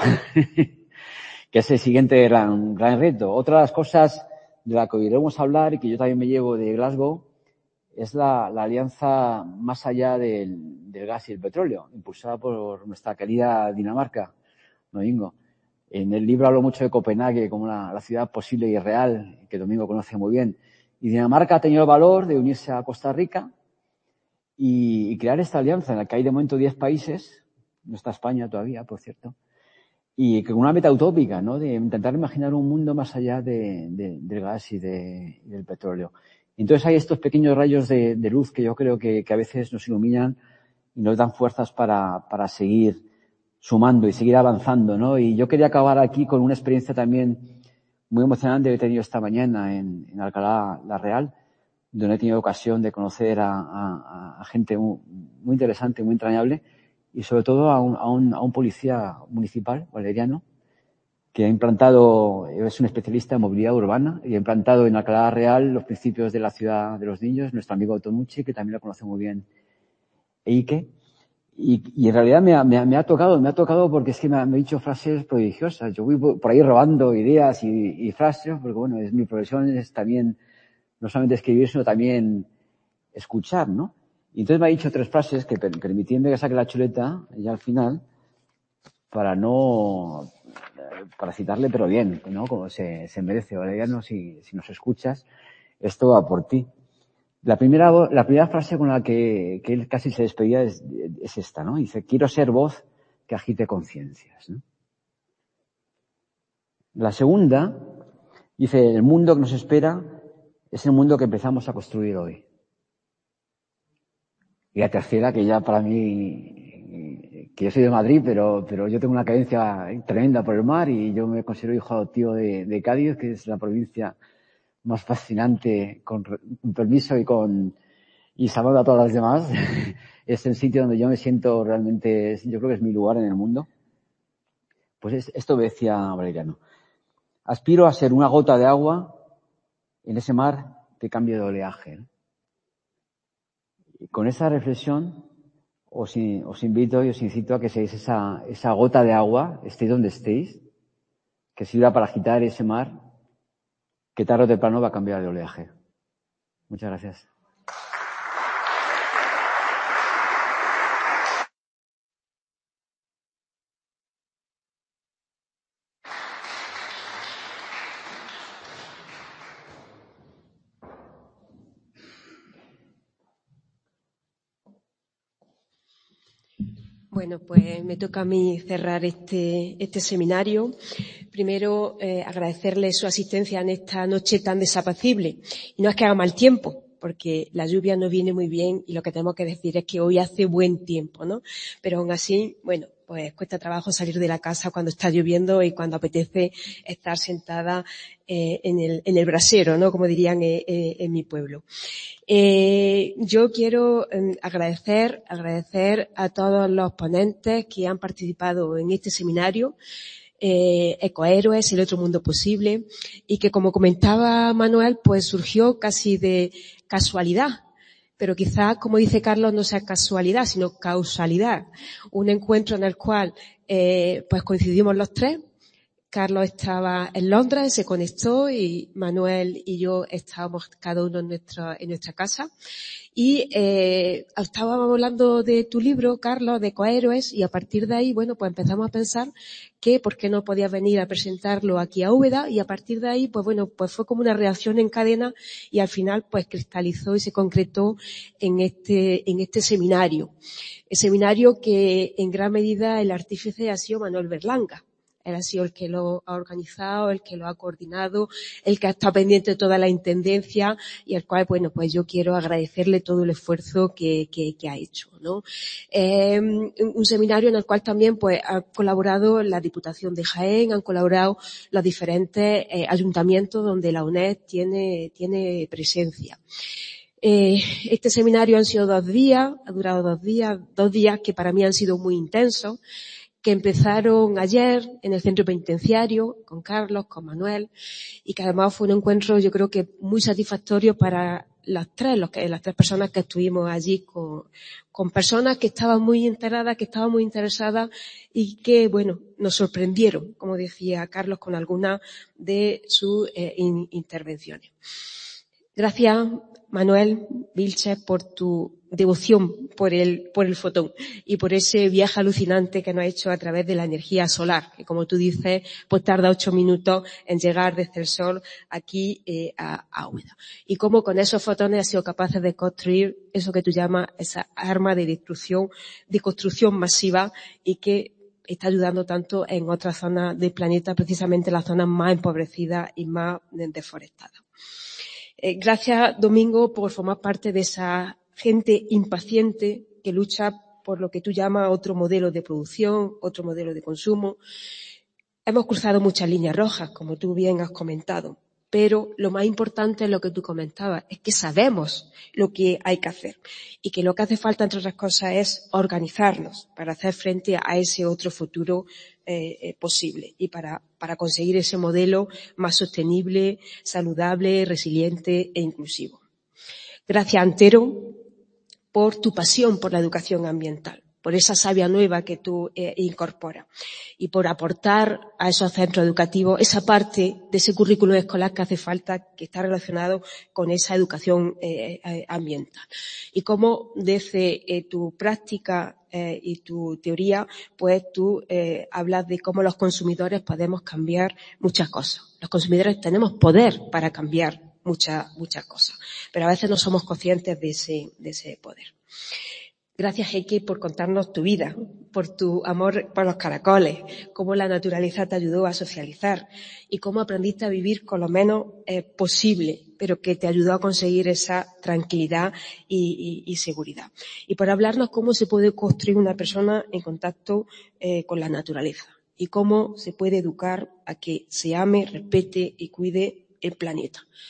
Que es el siguiente gran reto. Otra de las cosas de la que iremos a hablar y que yo también me llevo de Glasgow es la alianza más allá del gas y el petróleo, impulsada por nuestra querida Dinamarca, Domingo. En el libro hablo mucho de Copenhague como la ciudad posible y real, que Domingo conoce muy bien. Y Dinamarca ha tenido el valor de unirse a Costa Rica y crear esta alianza en la que hay de momento 10 países, no está España todavía, por cierto, y con una meta utópica, ¿no? De intentar imaginar un mundo más allá del gas y del petróleo. Entonces hay estos pequeños rayos de luz que yo creo que a veces nos iluminan y nos dan fuerzas para seguir sumando y seguir avanzando, ¿no? Y yo quería acabar aquí con una experiencia también muy emocionante que he tenido esta mañana en Alcalá la Real, donde he tenido ocasión de conocer a gente muy interesante, muy entrañable, y sobre todo a un policía municipal, valeriano, que ha implantado, es un especialista en movilidad urbana, y ha implantado en Alcalá Real los principios de la ciudad de los niños, nuestro amigo Tonucci, que también lo conoce muy bien, Eike, y en realidad me ha tocado porque es que me ha dicho frases prodigiosas. Yo voy por ahí robando ideas y frases, porque bueno, mi profesión es también no solamente escribir, sino también escuchar, ¿no? Y entonces me ha dicho 3 frases que permitiendo que saque la chuleta ya al final, para citarle, pero bien, ¿no? Como se merece. Valeriano, si nos escuchas, esto va por ti. La primera frase con la que él casi se despedía es esta, ¿no? Dice, quiero ser voz que agite conciencias, ¿no? La segunda, dice, el mundo que nos espera es el mundo que empezamos a construir hoy. Y la tercera, que ya para mí, que yo soy de Madrid, pero yo tengo una cadencia tremenda por el mar y yo me considero hijo adoptivo de Cádiz, que es la provincia más fascinante, con permiso y salvando a todas las demás, es el sitio donde yo me siento realmente, yo creo que es mi lugar en el mundo. Pues esto decía Valeriano. Aspiro a ser una gota de agua en ese mar de cambio de oleaje. Y con esa reflexión os invito y os incito a que seáis esa gota de agua, estéis donde estéis, que sirva para agitar ese mar que tarde o temprano va a cambiar de oleaje. Muchas gracias. Bueno, pues me toca a mí cerrar este seminario. Primero, agradecerle su asistencia en esta noche tan desapacible. Y no es que haga mal tiempo, porque la lluvia no viene muy bien y lo que tenemos que decir es que hoy hace buen tiempo, ¿no? Pero aún así, bueno, pues cuesta trabajo salir de la casa cuando está lloviendo y cuando apetece estar sentada en el brasero, ¿no? Como dirían en mi pueblo. Yo quiero agradecer a todos los ponentes que han participado en este seminario, Ecohéroes, el otro mundo posible, y que, como comentaba Manuel, pues surgió casi de casualidad. Pero quizás, como dice Carlos, no sea casualidad, sino causalidad. Un encuentro en el cual, pues coincidimos los tres. Carlos estaba en Londres, se conectó y Manuel y yo estábamos cada uno en nuestra casa. Y estábamos hablando de tu libro, Carlos, de Ecohéroes, y a partir de ahí, bueno, pues empezamos a pensar que por qué no podías venir a presentarlo aquí a Úbeda, y a partir de ahí, pues bueno, pues fue como una reacción en cadena y al final pues cristalizó y se concretó en este seminario. El seminario que en gran medida el artífice ha sido Manuel Berlanga. Él ha sido el que lo ha organizado, el que lo ha coordinado, el que ha estado pendiente de toda la intendencia y al cual, bueno, pues yo quiero agradecerle todo el esfuerzo que ha hecho, ¿no? Un seminario en el cual también, pues, ha colaborado la Diputación de Jaén, han colaborado los diferentes ayuntamientos donde la UNED tiene presencia. Este seminario han sido 2 días, ha durado 2 días que para mí han sido muy intensos, que empezaron ayer en el centro penitenciario con Carlos, con Manuel, y que además fue un encuentro yo creo que muy satisfactorio para las tres personas que estuvimos allí con personas que estaban muy enteradas, que estaban muy interesadas y que, bueno, nos sorprendieron, como decía Carlos, con algunas de sus intervenciones. Gracias, Manuel Vilches, por tu devoción por el fotón y por ese viaje alucinante que nos ha hecho a través de la energía solar, que como tú dices, pues tarda 8 minutos en llegar desde el sol aquí a Úbeda. Y cómo con esos fotones has sido capaces de construir eso que tú llamas esa arma de destrucción, de construcción masiva y que está ayudando tanto en otras zonas del planeta, precisamente las zonas más empobrecidas y más deforestadas. Gracias, Domingo, por formar parte de esa gente impaciente que lucha por lo que tú llamas otro modelo de producción, otro modelo de consumo. Hemos cruzado muchas líneas rojas, como tú bien has comentado, pero lo más importante es lo que tú comentabas, es que sabemos lo que hay que hacer y que lo que hace falta, entre otras cosas, es organizarnos para hacer frente a ese otro futuro posible y para conseguir ese modelo más sostenible, saludable, resiliente e inclusivo. Gracias, Antero, por tu pasión por la educación ambiental, por esa savia nueva que tú incorporas y por aportar a esos centros educativos esa parte de ese currículum escolar que hace falta, que está relacionado con esa educación ambiental. Y cómo desde tu práctica y tu teoría, pues tú hablas de cómo los consumidores podemos cambiar muchas cosas. Los consumidores tenemos poder para cambiar muchas cosas, pero a veces no somos conscientes de ese poder. Gracias, Heike, por contarnos tu vida, por tu amor por los caracoles, cómo la naturaleza te ayudó a socializar y cómo aprendiste a vivir con lo menos posible, pero que te ayudó a conseguir esa tranquilidad y seguridad. Y por hablarnos cómo se puede construir una persona en contacto con la naturaleza y cómo se puede educar a que se ame, respete y cuide el planeta.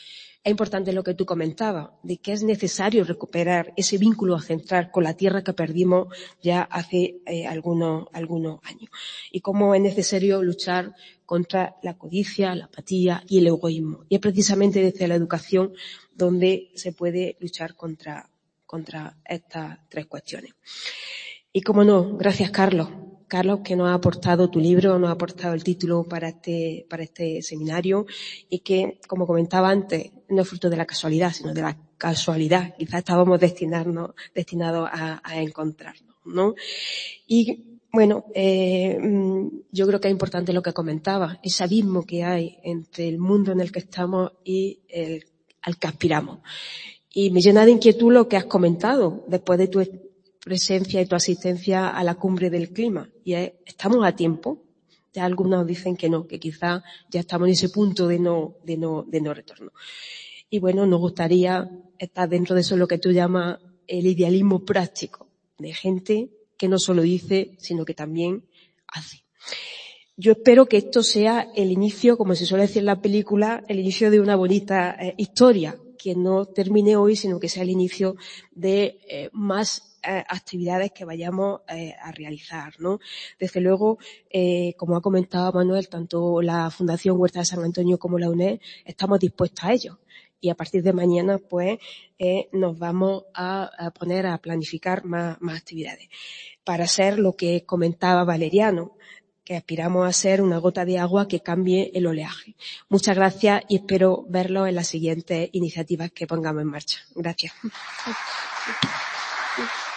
es importante lo que tú comentabas, de que es necesario recuperar ese vínculo ancestral con la tierra que perdimos ya hace algunos años. Y cómo es necesario luchar contra la codicia, la apatía y el egoísmo. Y es precisamente desde la educación donde se puede luchar contra estas tres cuestiones. Y cómo no, gracias Carlos. Carlos, que nos ha aportado tu libro, nos ha aportado el título para este seminario y que, como comentaba antes, no es fruto de la casualidad, sino de la casualidad. Quizás estábamos destinados a encontrarnos, ¿no? Y, bueno, yo creo que es importante lo que comentaba, ese abismo que hay entre el mundo en el que estamos y al que aspiramos. Y me llena de inquietud lo que has comentado después de tu presencia y tu asistencia a la cumbre del clima. Y estamos a tiempo. Ya algunos dicen que no, que quizá ya estamos en ese punto de no retorno. Y bueno, nos gustaría estar dentro de eso lo que tú llamas el idealismo práctico, de gente que no solo dice, sino que también hace. Yo espero que esto sea el inicio, como se suele decir en la película, el inicio de una bonita historia, que no termine hoy, sino que sea el inicio de más actividades que vayamos a realizar, ¿no? Desde luego, como ha comentado Manuel, tanto la Fundación Huerta de San Antonio como la UNED estamos dispuestos a ello. Y a partir de mañana, pues, nos vamos a poner a planificar más actividades. Para ser lo que comentaba Valeriano, que aspiramos a ser una gota de agua que cambie el oleaje. Muchas gracias y espero verlo en las siguientes iniciativas que pongamos en marcha. Gracias.